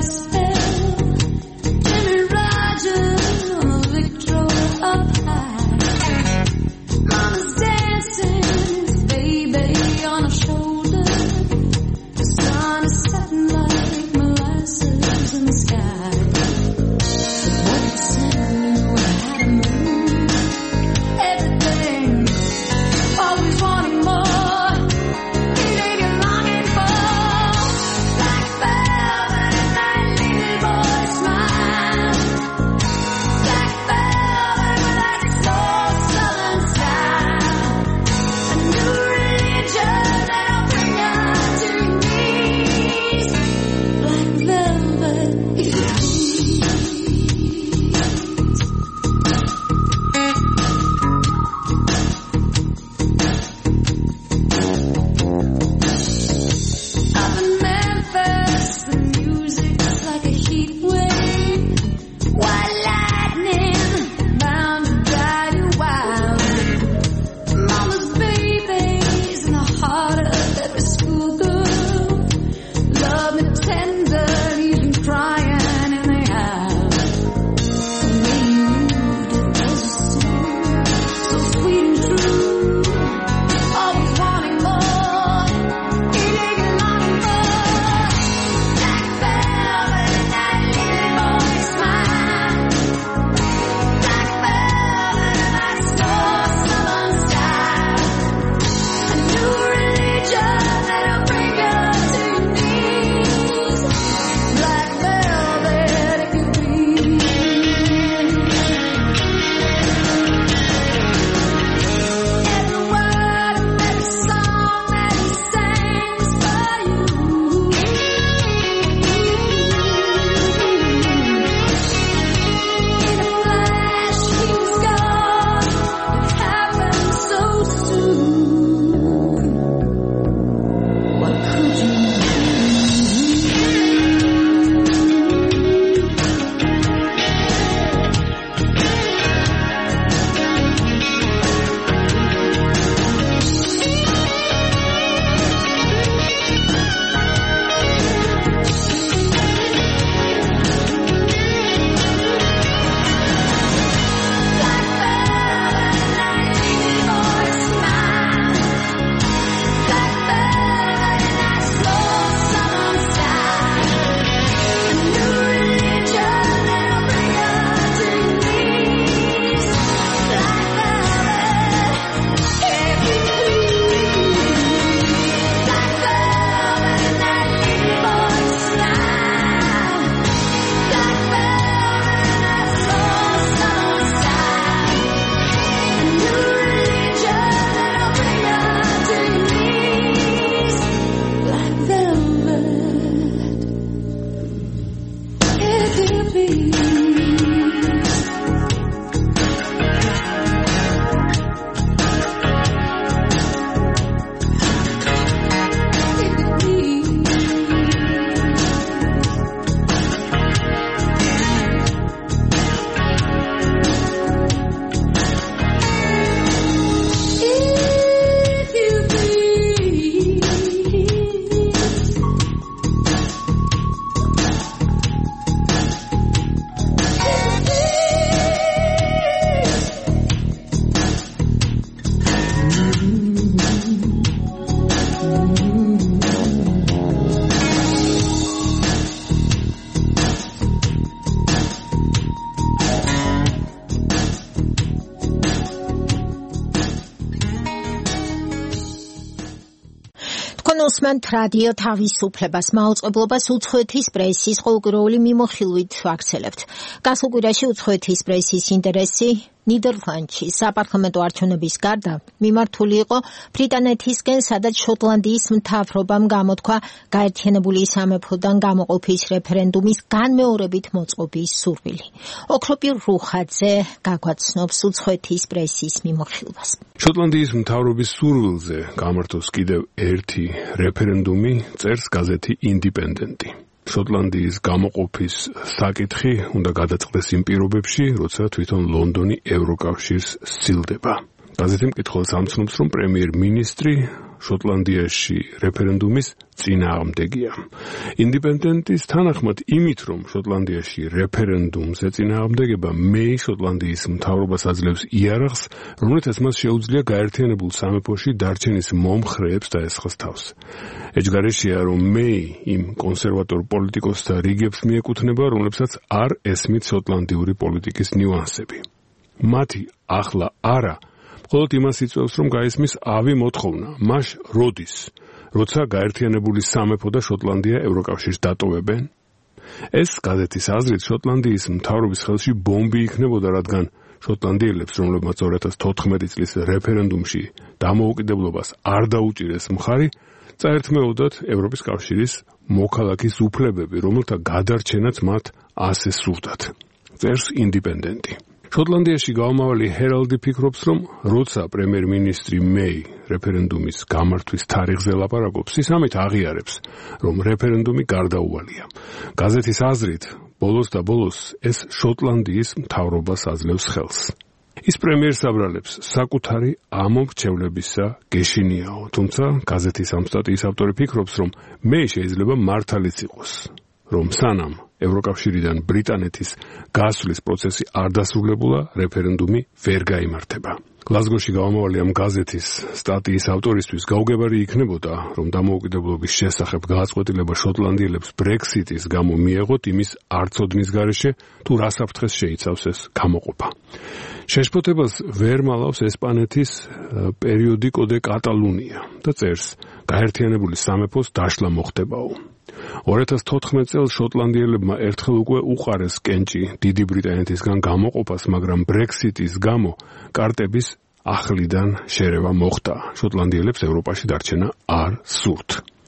უსმენთ რადიო თავისუფლებას მაუწყებლობას უცხოეთის პრესის ყოველკვირეული მიმოხილვით ვაქცელებთ. გასულ კვირაში უცხოეთის პრესის ინტერესი ნიდერლანდში საპარლამენტო არჩევნების გარდა მიმართული იყო ბრიტანეთისკენ, სადაც შოტლანდიის მთავრობამ გამოთქვა გაერთიანებული სამეფოდან გამოყოფის რეფერენდუმის განმეორებით მოწყობის სურვილი. ოქროპირ რუხაძე გაგვაცნობს უცხოეთის პრესის მიმოხილვას. შოტლანდიის მთავრობის სურვილზე გამართოს კიდევ ერთი რეფერენდუმი, წერს გაზეთი ინდიპენდენტი. შოტლანდიის გამოყოფის საკითხი უნდა გადაწყდეს იმ პირობებში, როცა თვითონ ლონდონი ევროკავშირს სცილდება. გაზეთი მკითხველს ამცნობს, რომ პრემიერ-მინისტრი შოტლანდიაში რეფერენდუმის წინააღმდეგია. ინდიპენდენტის თანახმად იმით, რომ შოტლანდიაში რეფერენდუმს ეწინააღმდეგება, მეი შოტლანდიის მთავრობას აძლევს იარაღს, რომელთაც მას შეუძლია გაერთიანებულ სამეფოში დარჩენის მომხრეებს დაესხას თავს. ეჯგარეშია, რომ მეი იმ კონსერვატორ პოლიტიკოსთა რიგებს მიეკუთვნება, რომლებსაც არ ესმით შოტლანდიური პოლიტიკის ნიუანსები. მათი ახლა არა მხოლოდ იმას იწვევს, რომ გაისმის ავი მოთხოვნა, მას როდის, როცა გაერთიანებული სამეფო და შოტლანდია ევროკავშირს დატოვებენ? ეს გაზეთის აზრით შოტლანდიის მთავრობის ხელში ბომბი იქნებოდა, რადგან შოტლანდიელებს, რომლებმაც ორი ათას თოთხმეტი წლის რეფერენდუმში დამოუკიდებლობას არ დაუჭირეს მხარი, წაერთმეოდათ ევროპის კავშირის მოქალაქის უფლებები, რომელთა გადარჩენაც მათ ასე სურდათ. წერს ინდიპენდენტი. შოტლანდიაში გაომავალი ჰერალდი ფიქრობს, რომ როცა პრემიერ-მინისტრი მეი რეფერენდუმის გამართვის თარიღზე ლაპარაკობს, ის ამით აღიარებს, რომ რეფერენდუმი გარდაუვალია. გაზეთის აზრით, ბოლოს და ბოლოს ეს შოტლანდიის მთავრობას აძლევს ხელს. ის პრემიერს აბრალებს საკუთარი ამომრჩევლებისა გეშინიაო, თუმცა გაზეთის ამ სტატიის ავტორი ფიქრობს, რომ მეი შეიძლება მართალიც იყოს, რომ სანამ ევროკავშირიდან ბრიტანეთის გასვლის პროცესი არ დასრულებულა, რეფერენდუმი ვერ გაიმართება. გლაზგოში გაომავალი ამ გაზეთის სტატიის ავტორისთვის გაუგებარი იქნებოდა, რომ დამოუკიდებლობის შესახებ გააწყვეტილება შოტლანდიელებს ბრექსიტის გამო მიეღოთ იმის არცოდნის გარეშე, თუ რა საფრთხეს შეიცავს ეს გამოყოფა. შეშფოთებას ვერ მალავს ესპანეთის პერიოდიკო დე კატალუნია და წერს, გაერთიანებული სამეფოს დაშლა მოხდებაო. ორი ათას თოთხმეტ წელს შოტლანდიელებმა ერთხელ უკვე უყარეს კენჭი დიდი ბრიტანეთისგან გამოყოფას, მაგრამ ბრექსიტის გამო კარტების ახლიდან შერევა მოხდა. შოტლანდიელებს ევროპაში დარჩენა არ სურთ.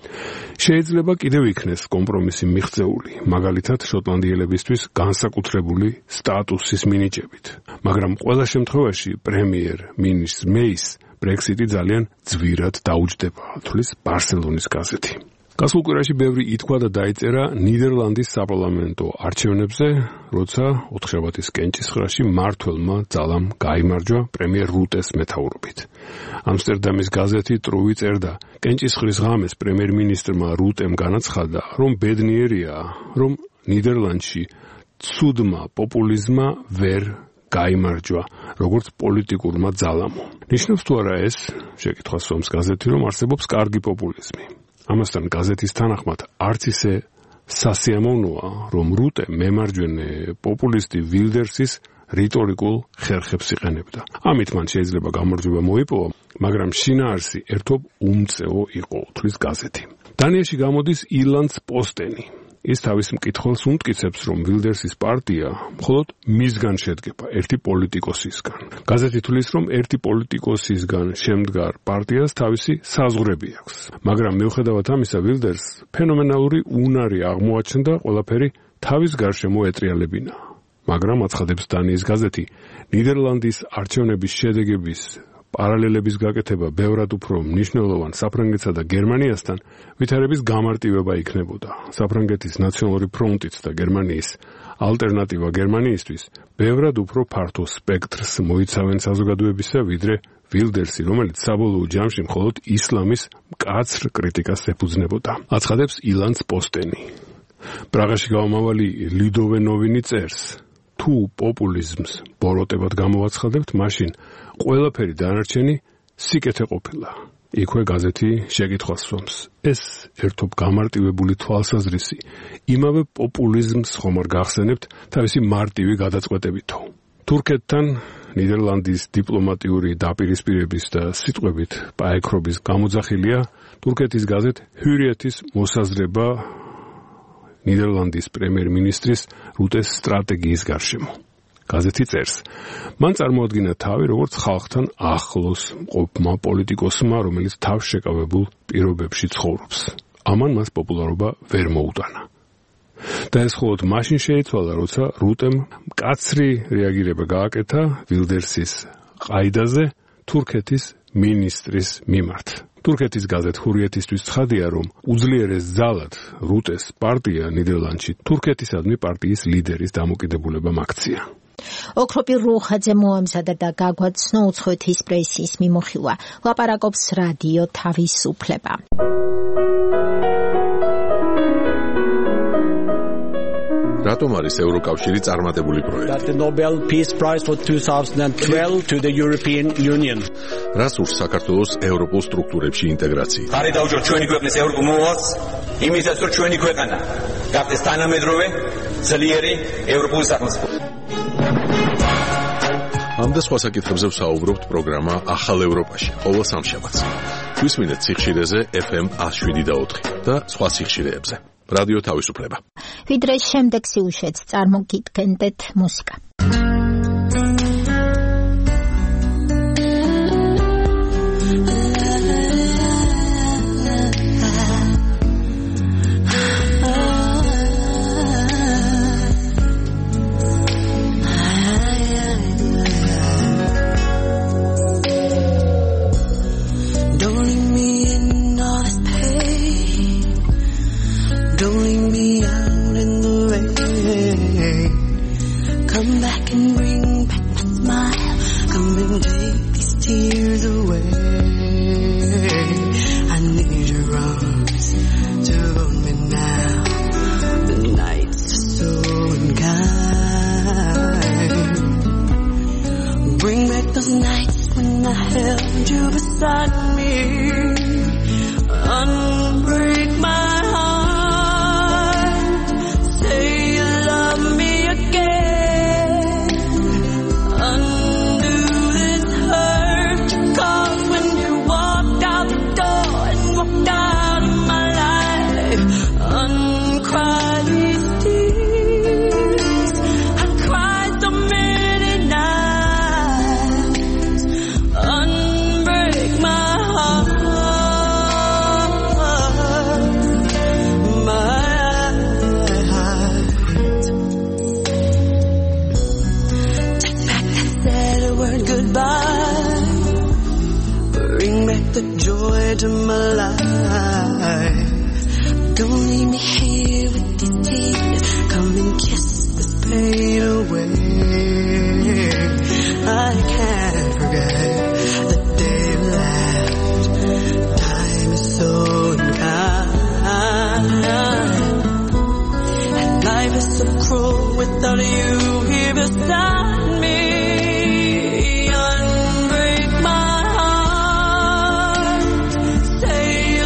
შეიძლება კიდევ იქნეს კომპრომისი მიღწეული, მაგალითად შოტლანდიელებისთვის განსაკუთრებული სტატუსის მინიჭებით. მაგრამ ყველა შემთხვევაში პრემიერ-მინისტრ მეის ბრექსიტი ძალიან ძვირად დაუჯდება, თვლის ბარსელონის გაზეთი. გასულ კვირაში ბევრი ითქვა და დაიწერა ნიდერლანდის საპარლამენტო არჩევნებზე, როცა ოთხშაბათის კენჭისყრაში მმართველმა ძალამ გაიმარჯვა პრემიერ რუტეს მეთაურობით. ამსტერდამის გაზეთი ტრუი წერდა, კენჭისყრის ღამეს პრემიერ-მინისტრმა რუტემ განაცხადა, რომ ბედნიერია, რომ ნიდერლანდში ცუდმა პოპულიზმმა ვერ გაიმარჯვა, როგორც პოლიტიკურმა ძალამო. ნიშნავს თუ არა ეს, შეკითხვა სვამს გაზეთი, რომ არსებობს კარგი პოპულიზმი. ამასთან გაზეთის თანახმად არც ისე სასიამოვნოა, რომ რუტე მემარჯვენე პოპულისტი ვილდერსის რიტორიკულ ხერხებს იყენებდა. ამით მან შეიძლება გამარჯვება მოიპოვა, მაგრამ შინაარსი ერთობ უმწეო იყო, თვლის გაზეთი. დანიაში გამოდის ილანდს პოსტენი. ის თავის მკითხველს უმტკიცებს, რომ ვილდერსის პარტია მხოლოდ მისგან შედგება, ერთი პოლიტიკოსისგან. გაზეთი თვლის, რომ ერთი პოლიტიკოსისგან შემდგარ პარტიას თავისი საზღვრები აქვს. მაგრამ მიუხედავად ამისა, ვილდერს ფენომენალური უნარი აღმოაჩნდა ყველაფერი თავის გარშემო ეტრიალებინა. მაგრამ აცხადებს დანიის გაზეთი, ნიდერლანდის არჩევნების შედეგების პარალელების გაკეთება ბევრად უფრო მნიშვნელოვან საფრანგეთსა და გერმანიასთან ვითარების გამარტივება იქნებოდა. საფრანგეთის ნაციონალური ფრონტიც და გერმანიის ალტერნატივა გერმანიისთვის ბევრად უფრო ფართო სპექტრს მოიცავენ საზოგადოებისა, ვიდრე ვილდერსი, რომელიც საბოლოო ჯამში მხოლოდ ისლამის მკაცრ კრიტიკას ეფუძნებოდა. აცხადებს ილანს პოსტენი. პრაღაში გამომავალი ლიდოვე ნოვინი წერს, თუ პოპულიზმს ბოროტებად გამოვაცხადებთ, მაშინ ყველაფერი დანარჩენი სიკეთე ყოფილა. იქვე გაზეთი შეკითხვას სვამს. ეს ერთობ გამარტივებული თვალსაზრისი იმავე პოპულიზმს ხომ არ გახსენებთ თავისი მარტივი გადაწყვეტებითო. თურქეთთან ნიდერლანდის დიპლომატიური დაპირისპირების და სიტყვებით პაექრობის გამოძახილია თურქეთის გაზეთ ჰურიეთის მოსაზრება ნიდერლანდის პრემიერ-მინისტრის რუტეს სტრატეგიის გარშემო. გაზეთი წერს, მან წარმოადგინა თავი როგორც ხალხთან ახლოს მყოფმა პოლიტიკოსმა, რომელიც თავშეკავებულ პირობებში ცხოვრობს. ამან მას პოპულარობა ვერ მოუტანა. და ეს მხოლოდ მაშინ შეიცვალა, როცა რუტემ მკაცრი რეაგირება გააკეთა ვილდერსის ყაიდაზე თურქეთის მინისტრის მიმართ. თურქეთის გაზეთ ჰურიეთისთვის ცხადია, რომ უძლიერეს ძალად რუტეს პარტია ნიდერლანდში თურქეთისადმი პარტიის ლიდერის დამოკიდებულება მაქცია. ოქროპირ რუხაძე მოამზადა და გაგვაცნო უცხოეთის პრესის მიმოხილვა. ლაპარაკობს რადიო თავისუფლება. რატომ არის ევროკავშირი წარმატებული პროექტი? The Nobel Peace Prize for twenty twelve to the European Union. რას ურს საქართველოს ევროპულ სტრუქტურებში ინტეგრაცია? ხარი დაუჭირ ჩვენი ქვეყნის ევროპულ მოვალს, იმისათვის რომ ჩვენი ქვეყანა გახდეს თანამედროვე, ძლიერი ევროპული სახელმწიფო. ამ და სხვა საკითხებზე ვსაუბრობთ პროგრამა ახალ ევროპაში, ყოველ სამშაბათს. გვისმინეთ სიხშირეზე ეფ ემ one oh seven და four და სხვა სიხშირეებზე. რადიო თავისუფლება. ვიდრე შემდეგ სიუჟეტს წარმოგიდგენდეთ მუსიკა. Unbreak my heart, say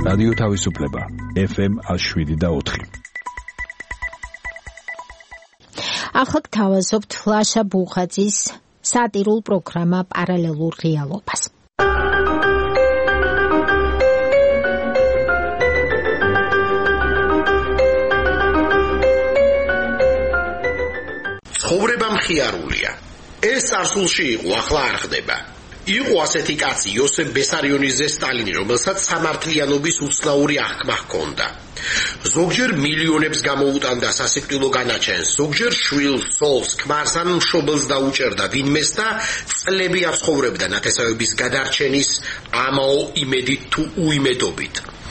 რადიო თავისუფლება ეფ ემ one oh seven და four. ახლა გთავაზობთ ლაშა ბუხაძის სატირულ პროგრამა პარალელურ რეალობას. ცხოვრება მხიარულია. ეს წარსულში იყო, ახლა არ ხდება. იყო ასეთი კაცი იოსებ ბესარიონიძე სტალინი, რომელსაც სამართლიანობის უცნაური აღქმა ჰქონდა. ზოგჯერ მილიონებს გამოუტანდა სასიკვდილო განაჩენს, ზოგჯერ შვილს, სოლს, ქმარს ან მშობელს დაუჭერდა ვინმეს და წლები აცხოვრებდა ნათესავების გადარჩენის ამაო იმედით თუ უიმედობით.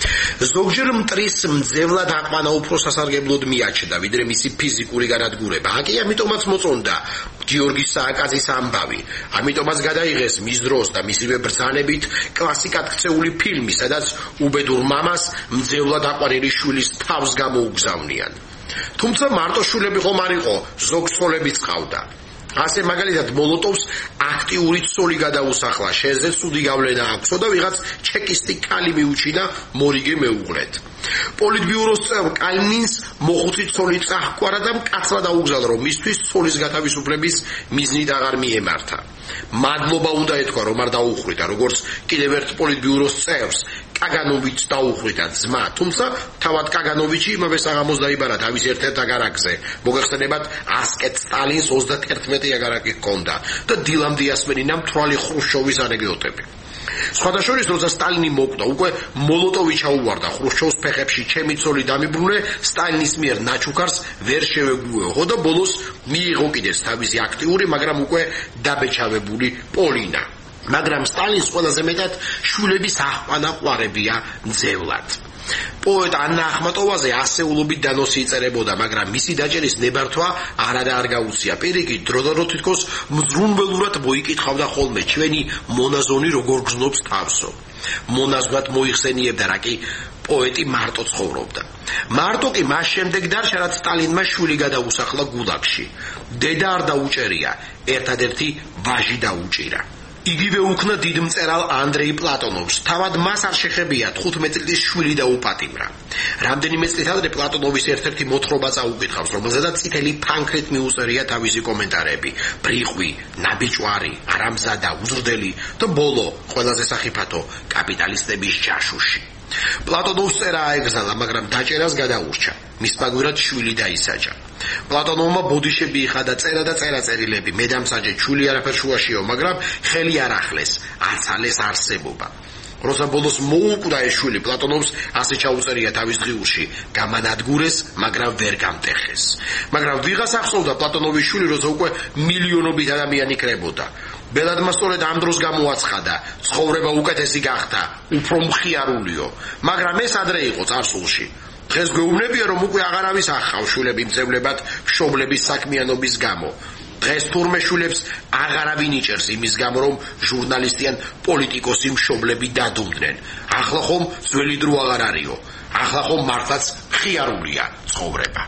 ზოგჯერ მტრის მძევლად აყვანა უფრო სასარგებლოდ მიაჩნდა, ვიდრე მისი ფიზიკური განადგურება. აკი ამიტომაც მოწონდა გიორგი სააკაძის ამბავი, ამიტომაც გადაიღეს მის დროს და მისივე ბრძანებით კლასიკად ქცეული ფილმი, სადაც უბედურ მამას მძევლად აყვანილი შვილის თავს გამოუგზავნიან. თუმცა მარტო შვილები ხომ არ იყო, ზოგ ცოლებიც ყავდა. ასე მაგალითად მოლოტოვს აქტიური ცოლი გადაუსახლა, შენზე ცუდი გავლენა აქვსო და ვიღაც ჩეკისტი კალი მიუჩინა მორიგე მეუღლეთ. პოლიტბიუროს წევრ კალინინს მოხუცი ცოლი წაჰკვარა და მკაცრად აუგზავნა, რომ მისთვის ცოლის გათავისუფლების მიზნით აღარ მიემართა. მადლობა უნდა ეთქვა, რომ არ დაუხრიდა, როგორც კიდევ ერთ პოლიტბიუროს წევრს კაგანოვიჩს დაუხრიდა ძმა, თუმცა თავად კაგანოვიჩი იმავე საღამოს დაიბარა თავის ერთ-ერთ აგარაკზე. მოგეხსენებათ, ასკეთ სტალინს ოცდაერთმეტი აგარაკი ჰქონდა და დილამდე ასმენინა მთვრალი ხრუშჩოვის ანეკდოტები. სხვადასხვა როცა სტალინი მოკვდა, უკვე მოლოტოვი ჩაუვარდა ხრუშჩოვს ფეხებში, ჩემი ცოლი დამიბრუნე, სტალინის მიერ ნაჩუქარს ვერ შევეგუეო და ბოლოს მიიღო კიდეც თავისი აქტიური, მაგრამ უკვე დაბეჭავებული პოლინა. მაგრამ სტალინს ყველაზე მეტად შვილების აჰყვანა ყვარებია მძევლად. პოეტ ანა ახმატოვაზე ასეულობით დანოსი იწერებოდა, მაგრამ მისი დაჭერის ნებართვა არადა არ გაუწია. პირიქით, დროდადრო თითქოს მზრუნველურად მოიკითხავდა ხოლმე ჩვენი მონაზონი როგორ გზნობს თავსო. მონაზვნად მოიხსენიებდა, რა კი პოეტი მარტო ცხოვრობდა. მარტო კი მას შემდეგ დარჩა, რაც სტალინმა შვილი გადაუსახლა გულაგში. დედა არ დაუჭერია, ერთადერთი ვაჟი დაუჭირა. იგივე უქნა დიდ მწერალ ანდრეი პლატონოვს, თავად მას არ შეხებია თხუთმეტი წლის შვილი დაუპატიმრა. რამდენიმე წლით ადრე პლატონოვის ერთ-ერთი მოთხრობა წაუკითხავს, რომელზედაც წითელი ფანქრით მიუწერია თავისი კომენტარები: ბრიყვი, ნაბიჯვარი, არამზადა, უზრდელი და ბოლო, ყველაზე სახიფათო, კაპიტალისტების ჯაშუში. პლატონოვს წერა აეგზალა, მაგრამ დაჭერას გადაურჩა. მის მაგვირად შვილი დაისაჯა. პლატონოვმა ბოდიშები იხადა, წერა და წერა-წერილები, მე დამსაჯე, შვილი არაფერ შუაშიო, მაგრამ ხელი არ ახლეს, აცალეს არსებობა. როცა ბოლოს მოუკვდა ეს შვილი, პლატონოვს ასე ჩაუწერია თავის დღიურში: გამანადგურეს, მაგრამ ვერ გამტეხეს. მაგრამ ვიღას ახსოვდა პლატონოვის შვილი, როცა უკვე მილიონობით ადამიანი კრებოდა. ბელადმა სწორედ ამ დროს გამოაცხადა, ცხოვრება უკეთესი გახდა, უფრო მხიარულიო, მაგრამ ეს ადრე იყო წარსულში. დღეს გვეუბნებია, რომ უკვე აღარავის ახავს შვილები მძევლებად მშობლების საქმიანობის გამო. დღეს თურმე შვილებს აღარავინ იჭერს იმის გამო, რომ ჟურნალისტი ან პოლიტიკოსი მშობლები დადუმდნენ. ახლა ხომ ძველი დრო აღარ არისო, ახლა ხომ მართლაც მხიარულია ცხოვრება.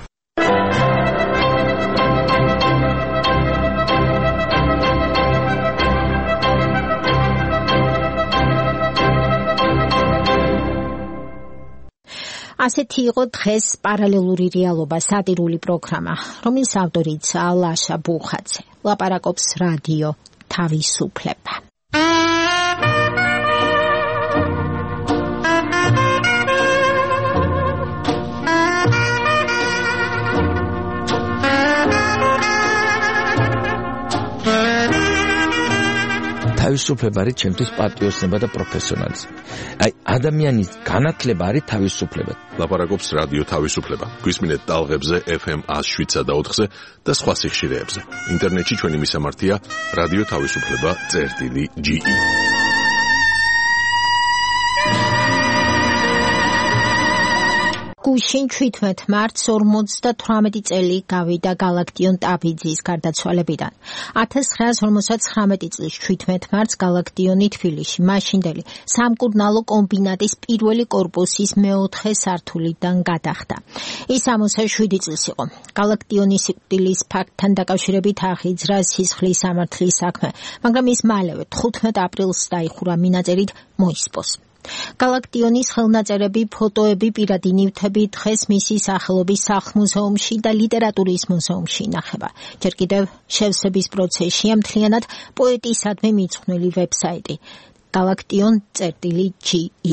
ასეთი იყო დღეს პარალელური რეალობა სატირული პროგრამა, რომლის ავტორიც ლაშა ბუხაძე. ლაპარაკობს რადიო თავისუფლება. თავისუფლება არის ჩემთვის პატრიოტიზმი და პროფესიონალიზმი. აი, ადამიანის განათლება არის თავისუფლება. ლაპარაკობს რადიო თავისუფლება. გვისმინეთ ტალღებზე ეფ ემ one oh seven და four და სხვა სიხშირეებზე. ინტერნეტში ჩვენი მისამართია რადიო თავისუფლება წერტილი ჯი ი. გუშინ თერთმეტ მარტს ორმოცდათვრამეტი წელი გავიდა გალაქტიონ ტაბიძის გარდაცვალებიდან. ათას ცხრაას ორმოცდათხრამეტი წლის თერთმეტ მარტს გალაქტიონი თბილისში მაშინდელი სამკურნალო კომბინატის პირველი კორპუსის მეოთხე სართულიდან გადახდა. ის სამოცდაშვიდი წლის იყო. გალაქტიონის სიკვდილის ფაქტთან დაკავშირებით აღიძრა სისხლის სამართლის საქმე, მაგრამ ის მალევე თხუთმეტ აპრილს დაიხურა მინაწერით მოისპოს. გალაქტიონის ხელნაწერები, ფოტოები, პირადი ნივთები დღეს მისი სახელობის სახლ-მუზეუმში და ლიტერატურის მუზეუმში ინახება. ჯერ კიდევ შევსების პროცესშია მთლიანად პოეტისადმი მიძღვნილი ვებსაიტი galaktion.gi.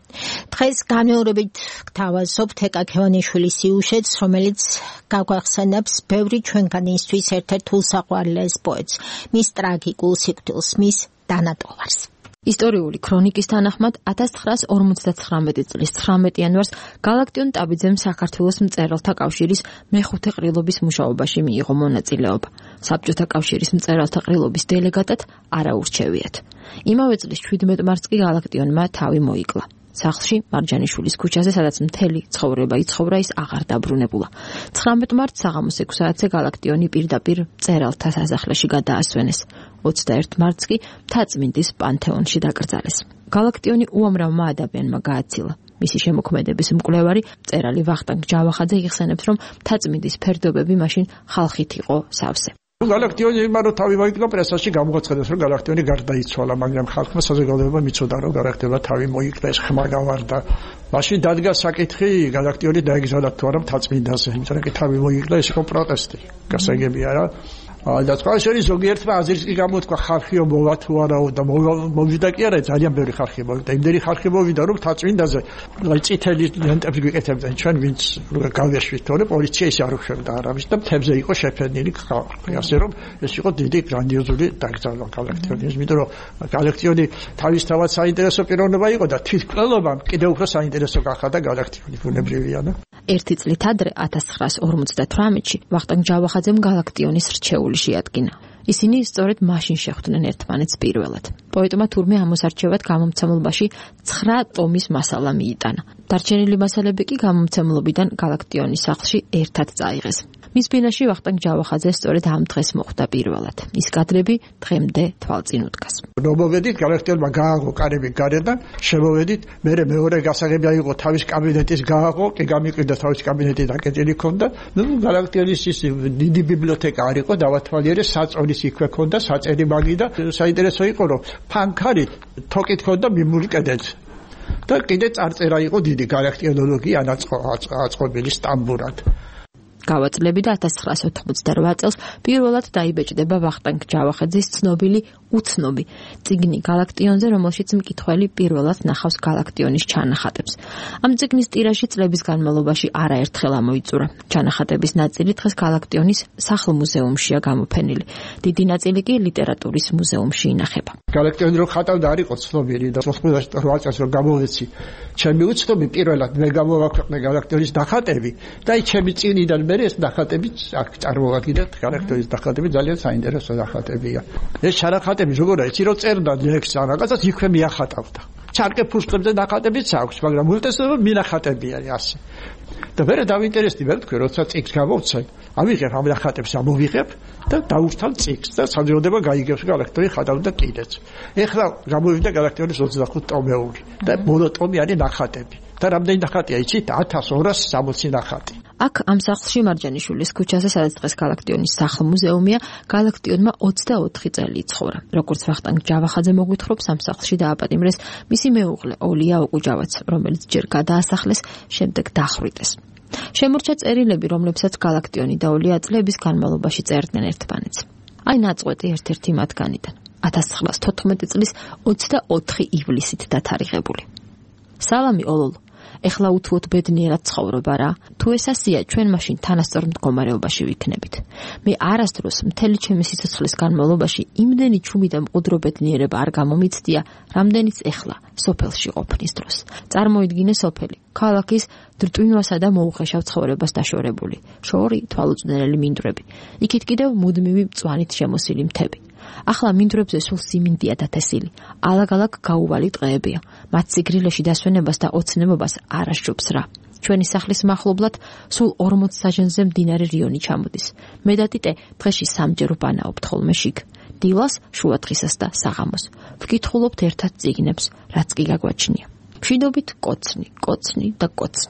დღეს განმეორებით გთავაზობთ ეკა ქევანიშვილის სიუჟეტს, რომელიც გაგვახსენებს ბევრი ჩვენგანისთვის ერთ-ერთ უსაყვარლეს პოეტს, მის ტრაგიკულ სიკვდილს, მის დანატოვარს. ისტორიული ქრონიკის თანახმად ათას ცხრაას ორმოცდათხრამეტი წლის ცხრამეტ იანვარს გალაქტიონ ტაბიძემ საქართველოს მწერალთა კავშირის მეხუთე ყრილობის მუშაობაში მიიღო მონაწილეობა. საბჭოთა კავშირის მწერალთა ყრილობის დელეგატად არაურჩევიათ. იმავე წლის შვიდმეტ მარტს კი გალაქტიონმა თავი მოიკლა. სახლში მარჯანიშვილის ქუჩაზე, სადაც მთელი ცხოვრება იცხოვრა, ის აღარ დაბრუნებულა. ცხრამეტ მარტს საღამოს ექვს საათზე გალაქტიონი პირდაპირ მწერალთა სასახლეში გადაასვენეს. ოცდაერთ მარტს კი მთაწმინდის პანთეონში დაკრძალეს. გალაქტიონი უამრავმა ადამიანმა გააცილა. მისი შემოქმედების მკვლევარი მწერალი ვახტანგ ჯავახაძე იხსენებს, რომ მთაწმინდის ფერდობები მაშინ ხალხით იყო სავსე. გალაქტიონი იმარო თავი მოიკლა პრესაში გამოაცხადეს, რომ გალაქტიონი გარდაიცვალა, მაგრამ ხალხმა საზოგადოება მიცოდა, რომ გალაქტიონმა თავი მოიკლა, ეს ხმა გავარდა. მაშინ დადგა საკითხი, გალაქტიონი დაეგზავნა თუ არა მთაწმინდაზე, იმიტომ რომ თავი მოიკლა, ეს იყო პროტესტი. გასაგებია რა. და სხვა შორის ზოგიერთმა აზრს კი გამოთქვა, ხალხიო მოვა თუ არაო და მოვიდა კი არა, ძალიან ბევრი ხალხი მოვიდა. იმდენი ხალხი მოვიდა, რომ მთაწმინდაზე წითელი ლენტებს გვიკეთებდნენ ჩვენ, ვინც გავეშვით, თორე პოლიცია ის არ უშვებდა არავის და მთებზე იყო შეფენილი ხალხი. ასე რომ ეს იყო დიდი გრანდიოზული დაკრძალვა გალაქტიონის, იმიტომ რომ გალაქტიონი თავისთავად საინტერესო პიროვნება იყო და თვითმკვლელობამ კიდევ უფრო საინტერესო გახადა გალაქტიონი, ბუნებრივია და ერთი წლით ადრე ათას ცხრაას ორმოცდათვრამეტში ვახტანგ ჯავახაძემ გალაქტიონის რჩეული შეადგინა. ისინი სწორედ მაშინ შეხვდნენ ერთმანეთს პირველად. პოეტმა თურმე ამოსარჩევად გამომცემლობაში ცხრა ტომის მასალა მიიტანა. დარჩენილი მასალები კი გამომცემლობიდან გალაქტიონის სახლში ერთად წაიღეს. მის ბინაში ვახტანგ ჯავახაძე სწორედ ამ დღეს მოხვდა პირველად. ის კადრები დღემდე თვალწინ უდგას. მოვედით, გალაქტიონმა გააღო კარები გარედან, შემოვედით, მერე მეორე გასაღები აიღო თავის კაბინეტის გააღო, კი გამიყიდა თავის კაბინეტი დაკეტილი ქონდა. ნუ გალაქტიონის ის დიდი ბიბლიოთეკა არ იყო, დავათვალიერე, საწოლის იქვე ქონდა, საწერი მაგი და საინტერესო იყო, რომ ფანქარი თოკით ქონდა მიმული კედელზე. და კიდე წარწერა იყო დიდი გალაქტიონოლოგია აწყობილი სტამბურად. გავაწლები და ათას ცხრაას ოთხმოცდარვა წელს პირველად დაიბეჭდება ვახტანგ ჯავახაძის ცნობილი უცნობი წიგნი გალაქტიონზე, რომელშიც მკითხველი პირველად ნახავს გალაქტიონის ჩანახატებს. ამ წიგნის ტირაჟი წლების განმავლობაში არაერთხელ ამოიწურა. ჩანახატების ნაწილი დღეს გალაქტიონის სახლ-მუზეუმშია გამოფენილი. დიდი ნაწილი კი ლიტერატურის მუზეუმში ინახება. გალაქტიონი რო ხატავდა არ იყო ცნობილი და ოთხმოცდაოთხ წელს რო გამოვეცი, ჩემი უცნობი პირველად მე გამოვაქვეყნე გალაქტიონის დახატები და აი ჩემი წიგნიდან მერე ეს დახატები აქ წარმოვადგინეთ. გალაქტიონის დახატები ძალიან საინტერესო დახატებია. ეს ჩანახატები როგორია, იცი რომ წერდა ლექსს ან რაღაცას იქვე მიახატავდა. ჩარკე ფუსკებზე დახატებიც აქვს, მაგრამ ულტესობა მინახატებია ასე. და მერე დავინტერესდი, მე ვთქვი, როცა წიგნს გამოვცემ, ავიღებ ამ დახატებს, ამოვიღებ და დავუსთან წიგნს და საძიროდება გაიგებს გალაქტიონი ხატავდა კიდეც. ეხლა გამოვიდა გალაქტიონის ოცდახუთ ტომეული და მონოტომი არის ნახატები. და რამდენი ნახატია იცით? ათას ორას სამოცი ნახატი. აქ ამ სახლში მარჯანიშვილის ქუჩაზე, სადაც დღეს გალაქტიონის სახლ-მუზეუმია, გალაქტიონმა ოცდაოთხი წელი იცხოვრა. როგორც ვახტანგ ჯავახაძე მოგვითხრობს, ამ სახლში დააპატიმრეს მისი მეუღლე ოლია ოყუჯავაც, რომელიც ჯერ გადაასახლეს, შემდეგ დახვრიტეს. შემორჩა წერილები, რომლებსაც გალაქტიონი და ოლია წლების განმავლობაში წერდნენ ერთმანეთს. აი ნაწყვეტი ერთ-ერთი მათგანიდან. ათას ცხრაას თოთხმეტი წლის ოცდაოთხი ივლისით დათარიღებული. სალამი ოლოლო, ეხლა უთუოდ ბედნიერად ცხოვრობა რა. თუ ეს ასია, ჩვენ მაშინ თანასწორ მდგომარეობაში ვიქნებით. მე არასდროს მთელი ჩემი სიცოცხლის განმავლობაში იმდენი ჩუმი და მყუდრო ბედნიერება არ გამომიცდია, რამდენიც ეხლა სოფელში ყოფნის დროს. წარმოიდგინე სოფელი, ქალაქის დრტვინვასა და მოუხეშავ ცხოვრებას დაშორებული, შორი თვალუწვდენელი მინდვრები, იქით კიდევ მუდმივი მწვანით შემოსილი მთები. ახლა მინდვრებზე სულ სიმინდია დათესილი, ალაგ-ალაგ გაუვალი ტყეებია, მათ სიგრილეში დასვენებას და ოცნებობას არ ასჯობს რა. ჩვენი სახლის მახლობლად სულ ორმოც საჯენზე მდინარე რიონი ჩამოდის. მე და ტიტე დღეში სამჯერ ვბანაობთ ხოლმე შიგ, დილას, შუადღისას და საღამოს. ვკითხულობთ ერთად წიგნებს, რაც კი გაგვაჩნია. მშვიდობით კოცნი, კოცნი და კოცნი.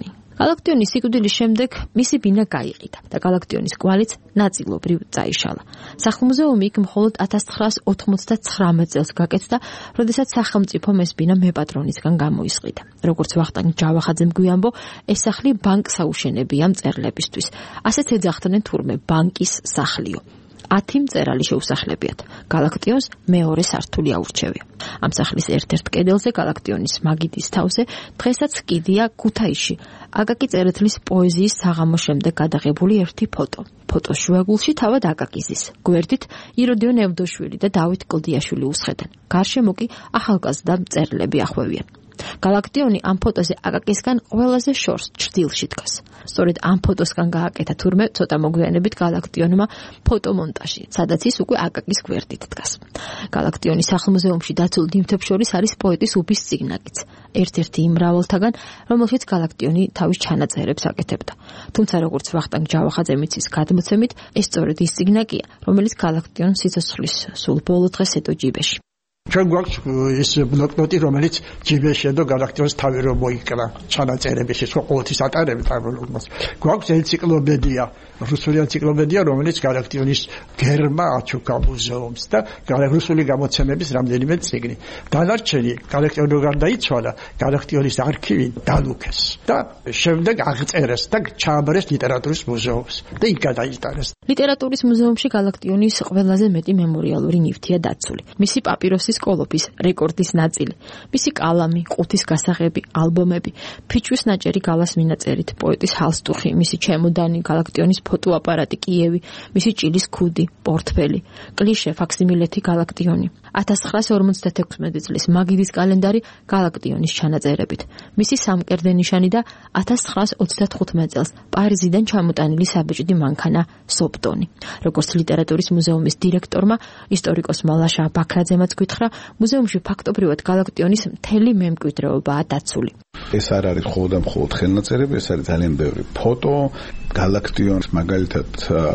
გალაქტიონის სიკვდილის შემდეგ მისი ბინა გაიყიდა და გალაქტიონის კვალიც ნაწილობრივ წაიშალა. სახლ-მუზეუმი იქ მხოლოდ ათას ცხრაას ოთხმოცდაცხრამეტ წელს გაკეთდა, როდესაც სახელმწიფომ ეს ბინა მეპატრონისგან გამოისყიდა. როგორც ვახტანგ ჯავახაძემ გვიამბო, ეს სახლი ბანკს აუშენებია მწერლებისთვის. ასეც ეძახდნენ თურმე ბანკის სახლიო. ათი მწერალი შეუსახლებიათ. გალაქტიონს მეორე სართული აურჩევია. ამ სახლის ერთ-ერთ კედელზე გალაქტიონის მაგიდის თავზე დღესაც კიდია ქუთაისში აკაკი წერეთლის პოეზიის საღამოს შემდეგ გადაღებული ერთი ფოტო. ფოტოს შუაგულში თავად აკაკიზის, გვერდით იროდიონ ევდოშვილი და დავით კლდიაშვილი უსხედენ. გარშემო კი ახალგაზრდა მწერლები ახვევიან. გალაქტიონი ამ ფოტოზე აკაკისგან ყველაზე შორს ჭრდილში დგას. სწორედ ამ ფოტოსგან გააკეთა თურმე ცოტა მოგვიანებით გალაქტიონმა ფოტომონტაჟი, სადაც ის უკვე აკაკის გვერდით დგას. გალაქტიონის სახლ-მუზეუმში დაცულ ნივთებს შორის არის პოეტის უბის წიგნაკიც, ერთ-ერთი იმ მრავალთაგან, რომელშიც გალაქტიონი თავის ჩანაწერებს აკეთებდა. თუმცა როგორც ვახტანგ ჯავახაძემ იცის გადმოცემით, ეს სწორედ ის წიგნაკია, რომელიც გალაქტიონს სიცოცხლის სულ ბოლო დღეს ედო ჯიბეში. ჩვენ გვაქვს ის ბლოკნოტი, რომელიც ჯიბეში ედო გალაქტიონს თავი რომ მოიკრა ჩანაწერების ის ყოველთვის ატარებით ამ ბლოკნოტს. გვაქვს ენციკლოპედია, რუსული ენციკლოპედია, რომელიც გალაქტიონის გერბმა აჩუქა მუზეუმს და რუსული გამოცემების რამდენიმე წიგნი. დანარჩენი გალაქტიონი გარდაიცვალა, გალაქტიონის არქივი დალუქეს და შემდეგ აღწერეს და ჩააბარეს ლიტერატურის მუზეუმს და იქ გადაიტანეს. ლიტერატურის მუზეუმში გალაქტიონის ყველაზე მეტი მემორიალური ნივთია დაცული. მისი პაპიროსის კოლოფის რეკორდის ნაწილი, მისი კალამი, ყუთის გასაღები, ალბომები, ფიჩვის ნაჭერი გალას მინაწერით, პოეტის ჰალსტუხი, მისი ჩემოდანი, გალაქტიონის ფოტოაპარატი კიევი, მისი ჭილის ქუდი, პორტფელი, კლიშე, ფაქსიმილეთი გალაქტიონი. ათას ცხრაას ორმოცდათექვსმეტი წლის მაგიდის კალენდარი გალაქტიონის ჩანაწერებით, მისი სამკერდე ნიშანი და ათას ცხრაას ოცდათხუთმეტ წელს პარიზიდან ჩამოტანილი საბეჭდი მანქანა სოპტონი. როგორც ლიტერატურის მუზეუმის დირექტორმა, ისტორიკოსმა ლაშა ბაქრაძემაც გითხრა, მუზეუმში ფაქტობრივად გალაქტიონის მთელი მემკვიდრეობაა დაცული. ეს არ არის მხოლოდ და მხოლოდ ხელნაწერები, ეს არის ძალიან ბევრი ფოტო, გალაქტიონის მაგალითად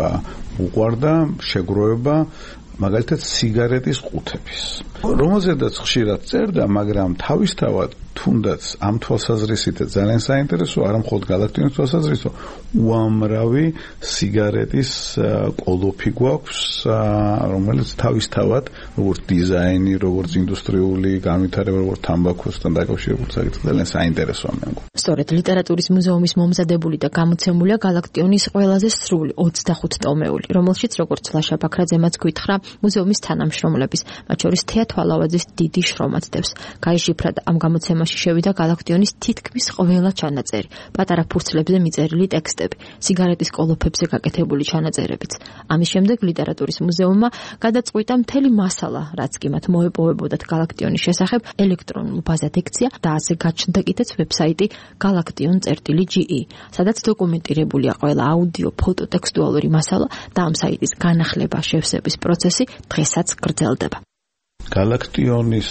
უყვარდა შეგროვება მაგალითად სიგარეტის ყუთების, რომელზედაც ხშირად წერდა, მაგრამ თავისთავად თუნდაც ამ თვალსაზრისით ძალიან საინტერესო, არა მხოლოდ გალაქტიონის თვალსაზრისით, უამრავი სიგარეტის კოლოფი გვაქვს, რომელიც თავისთავად როგორც დიზაინი, როგორც ინდუსტრიული განვითარება, როგორც თამბაქოსთან დაკავშირებული საკითხი ძალიან საინტერესოა მე მგონი. სწორედ ლიტერატურის მუზეუმის მომზადებული და გამოცემულია გალაქტიონის ყველაზე სრული ოცდახუთტომეული, რომელშიც როგორც ლაშა ბაქრაძემაც გითხრა, მუზეუმის თანამშრომლების, მათ შორის თეა თვალავაძის დიდი შრომაც დევს. გაიშიფრა და ამ გამოცემაში შევიდა გალაქტიონის თითქმის ყველა ჩანაწერი, პატარა ფურცლებზე მიწერილი ტექსტები, სიგარეტის კოლოფებზე გაკეთებული ჩანაწერებიც. ამის შემდეგ ლიტერატურის მუზეუმმა გადაწყვიტა მთელი მასალა, რაც კი მათ მოეპოვებოდათ გალაქტიონის შესახებ, ელექტრონულ ბაზად ექცია და ასე გაჩნდა კიდეც ვებსაიტი galaktion.ge, სადაც დოკუმენტირებულია ყველა აუდიო, ფოტო, ტექსტუალური მასალა და ამ საიტის განახლება, შევსების პროცესი დღესაც გრძელდება. გალაქტიონის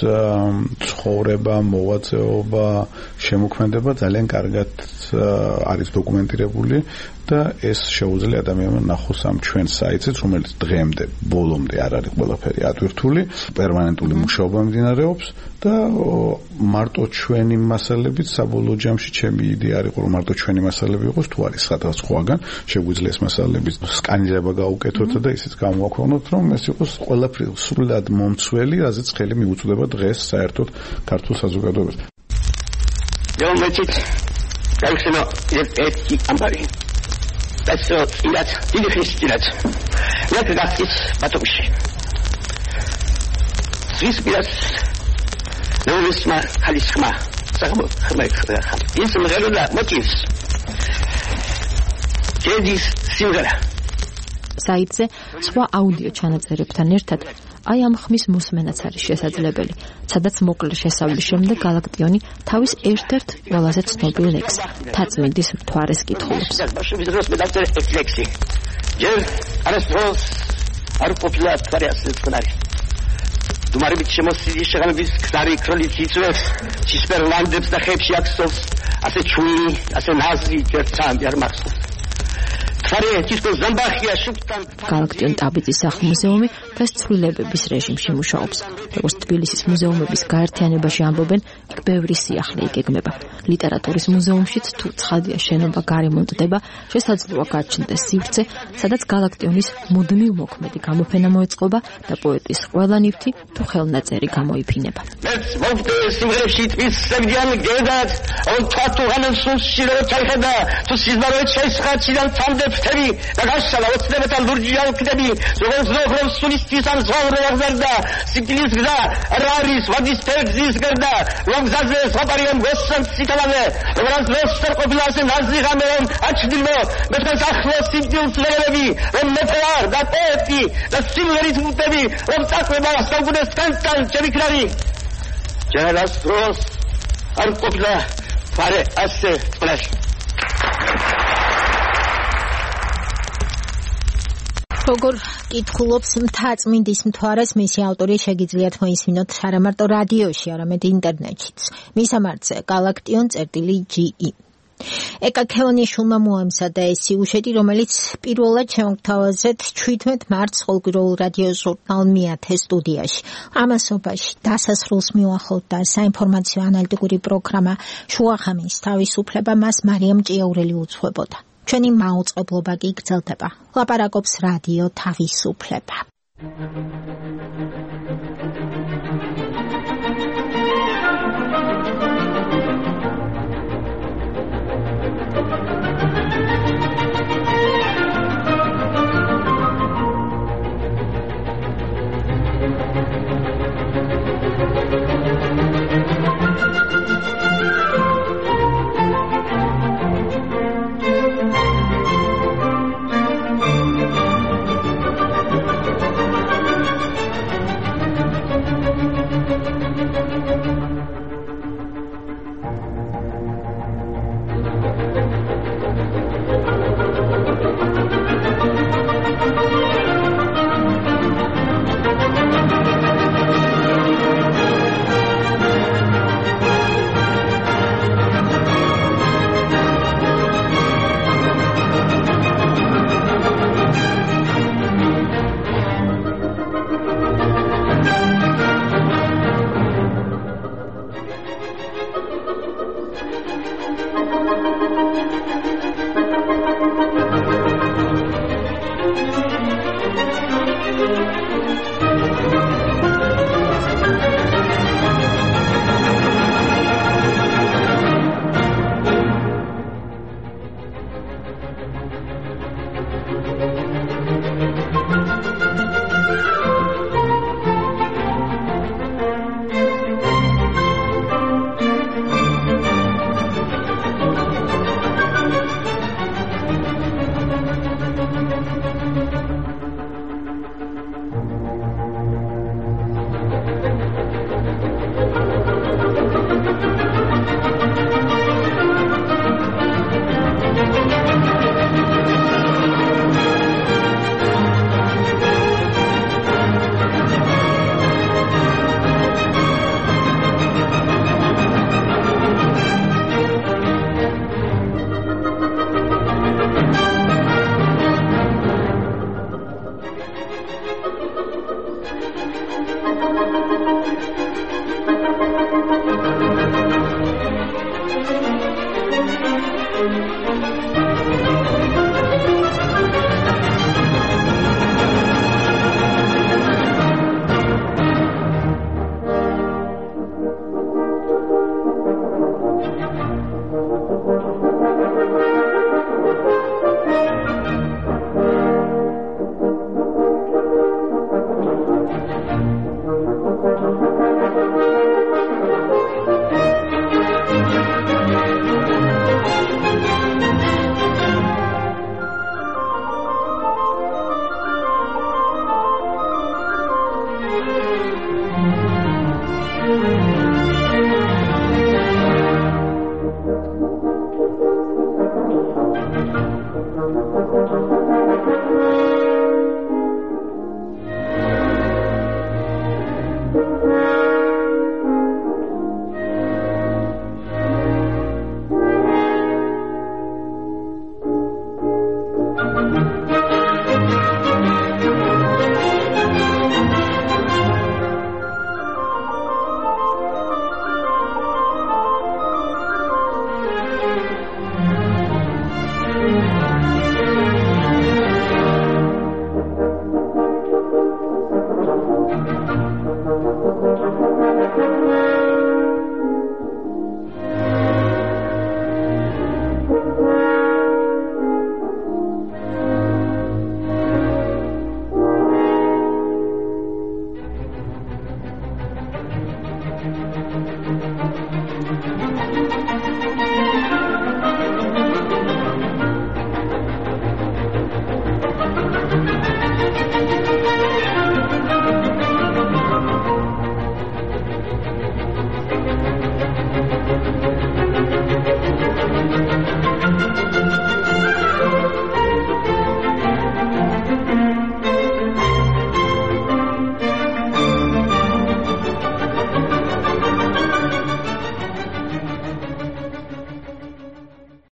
ცხოვრება, მოვაწეობა, შემოქმედება ძალიან კარგად არის დოკუმენტირებული და ეს შეუძლია ადამიანმა ნახოს ამ ჩვენ საიტზე, რომელიც დღემდე ბოლომდე არ არის ყველაფერი ატვირთული, პერმანენტული მუშაობა მიმდინარეობს და მარტო ჩვენი მასალებით საბოლოო ჯამში ჩემი იდეა არის, რომ მარტო ჩვენი მასალები იყოს, თუ არის სხვადასხვა სხვაგან, შეგვიძლია ეს მასალების სკანირება გაუკეთოთ და ისიც გამოვაქვეყნოთ, რომ ეს იყოს ყველაფერი სრულად მომცველი, რაზეც ხელი მიუწვდება დღეს საერთოდ ქართულ საზოგადოებას. Geometric გაიხსნა ერთი ამბავი. Das ist დიდი ხნის წინათ. Як გახის ბათუმში. Ზის პირას ნოვისმა ხალისხმა. საღმო ხმა ხმა. ის მღეროდა მოტივს. ჯედის სიმღერა. საიტზე სხვა აუდიო ჩანაწერებთან ერთად აი ამ ხმის მოსმენაც არის შესაძლებელი, სადაც მოკლე შესავლის შემდეგ გალაქტიონი თავის ერთ-ერთ ყველაზე ცნობილ ლექსს, თაწმინდის მთვარეს კითხულობს. ჯერ არასდროს არ ყოფილა თვარეს წყნარი. დუმარებით შემოსილი შეღამების ქსარი ქროლით იწვევს, ცისფერლანდებს და ხებში აქსოვს, ასე ჩული, ასე ნაზრი ჯერ წამი არ მახსოვს. გალაქტიონ ტაბიძის სახლ-მუზეუმი და ცვლილებების რეჟიმში მუშაობს. როგორც თბილისის მუზეუმების გაერთიანებაში ამბობენ, იქ ბევრი სიახლე იგეგმება. ლიტერატურის მუზეუმშიც თუ ცხადია შენობა გარემონტდება, შესაძლოა გაჩნდეს სივრცე, სადაც გალაქტიონის მუდმივ მოქმედი გამოფენა მოეწყობა და პოეტის ყველა ნივთი თუ ხელნაწერი გამოიფინება. სიმღერებში თვით სევდიან გედად, on თათუ განსულ შეიძლება ჩაიხედა, თუ სიზმაროეთ შეისხაჩიდან თამდე ფთები და გაშალა ოცნებათა ლურჯი ალკდები, როგორც ნოხროს სულისტის ამ ზღაურე აღზარდა, სიკლის გზა, რა არის ვადის თერგზის გარდა, რომ გზაზე სვაპარიამ გოსან სიტალავე, როგორც ნოსტერ ყოფილასე ნაზი ღამეონ აჩდილო, მეტყვის ახლოს სიძილს ლერები, რომ მეფეარ და პოეტი და სიმღერის მუტები, რომ წაყვება საუკუნეს თან ჩემიკრარი. ჯერას დროს არ ყოფილა ფარე ასე სპლაში. როგორ კითხულობს მთაწმინდის მთვარეს, მისი ავტორი შეგიძლიათ მოისმინოთ არა მარტო რადიოში, არამედ ინტერნეტშიც. მისამართზე galaktion წერტილი ჯი ი. ეკა ქეონიშვილმა მოამზადა ეს სიუჟეტი, რომელიც პირველად შემოგთავაზეთ ჩვიდმეტ მარტს ყოველკვირეულ რადიო ჟურნალ მეათე სტუდიაში. ამასობაში დასასრულს მიუახლოვდა საინფორმაციო ანალიტიკური პროგრამა შუახამის თავისუფლება, მას მარიამ ჭიაურელი უძღვებოდა. ჩვენი მაუწყებლობა კი გრძელდება. ლაპარაკობს რადიო თავისუფლება. Thank you.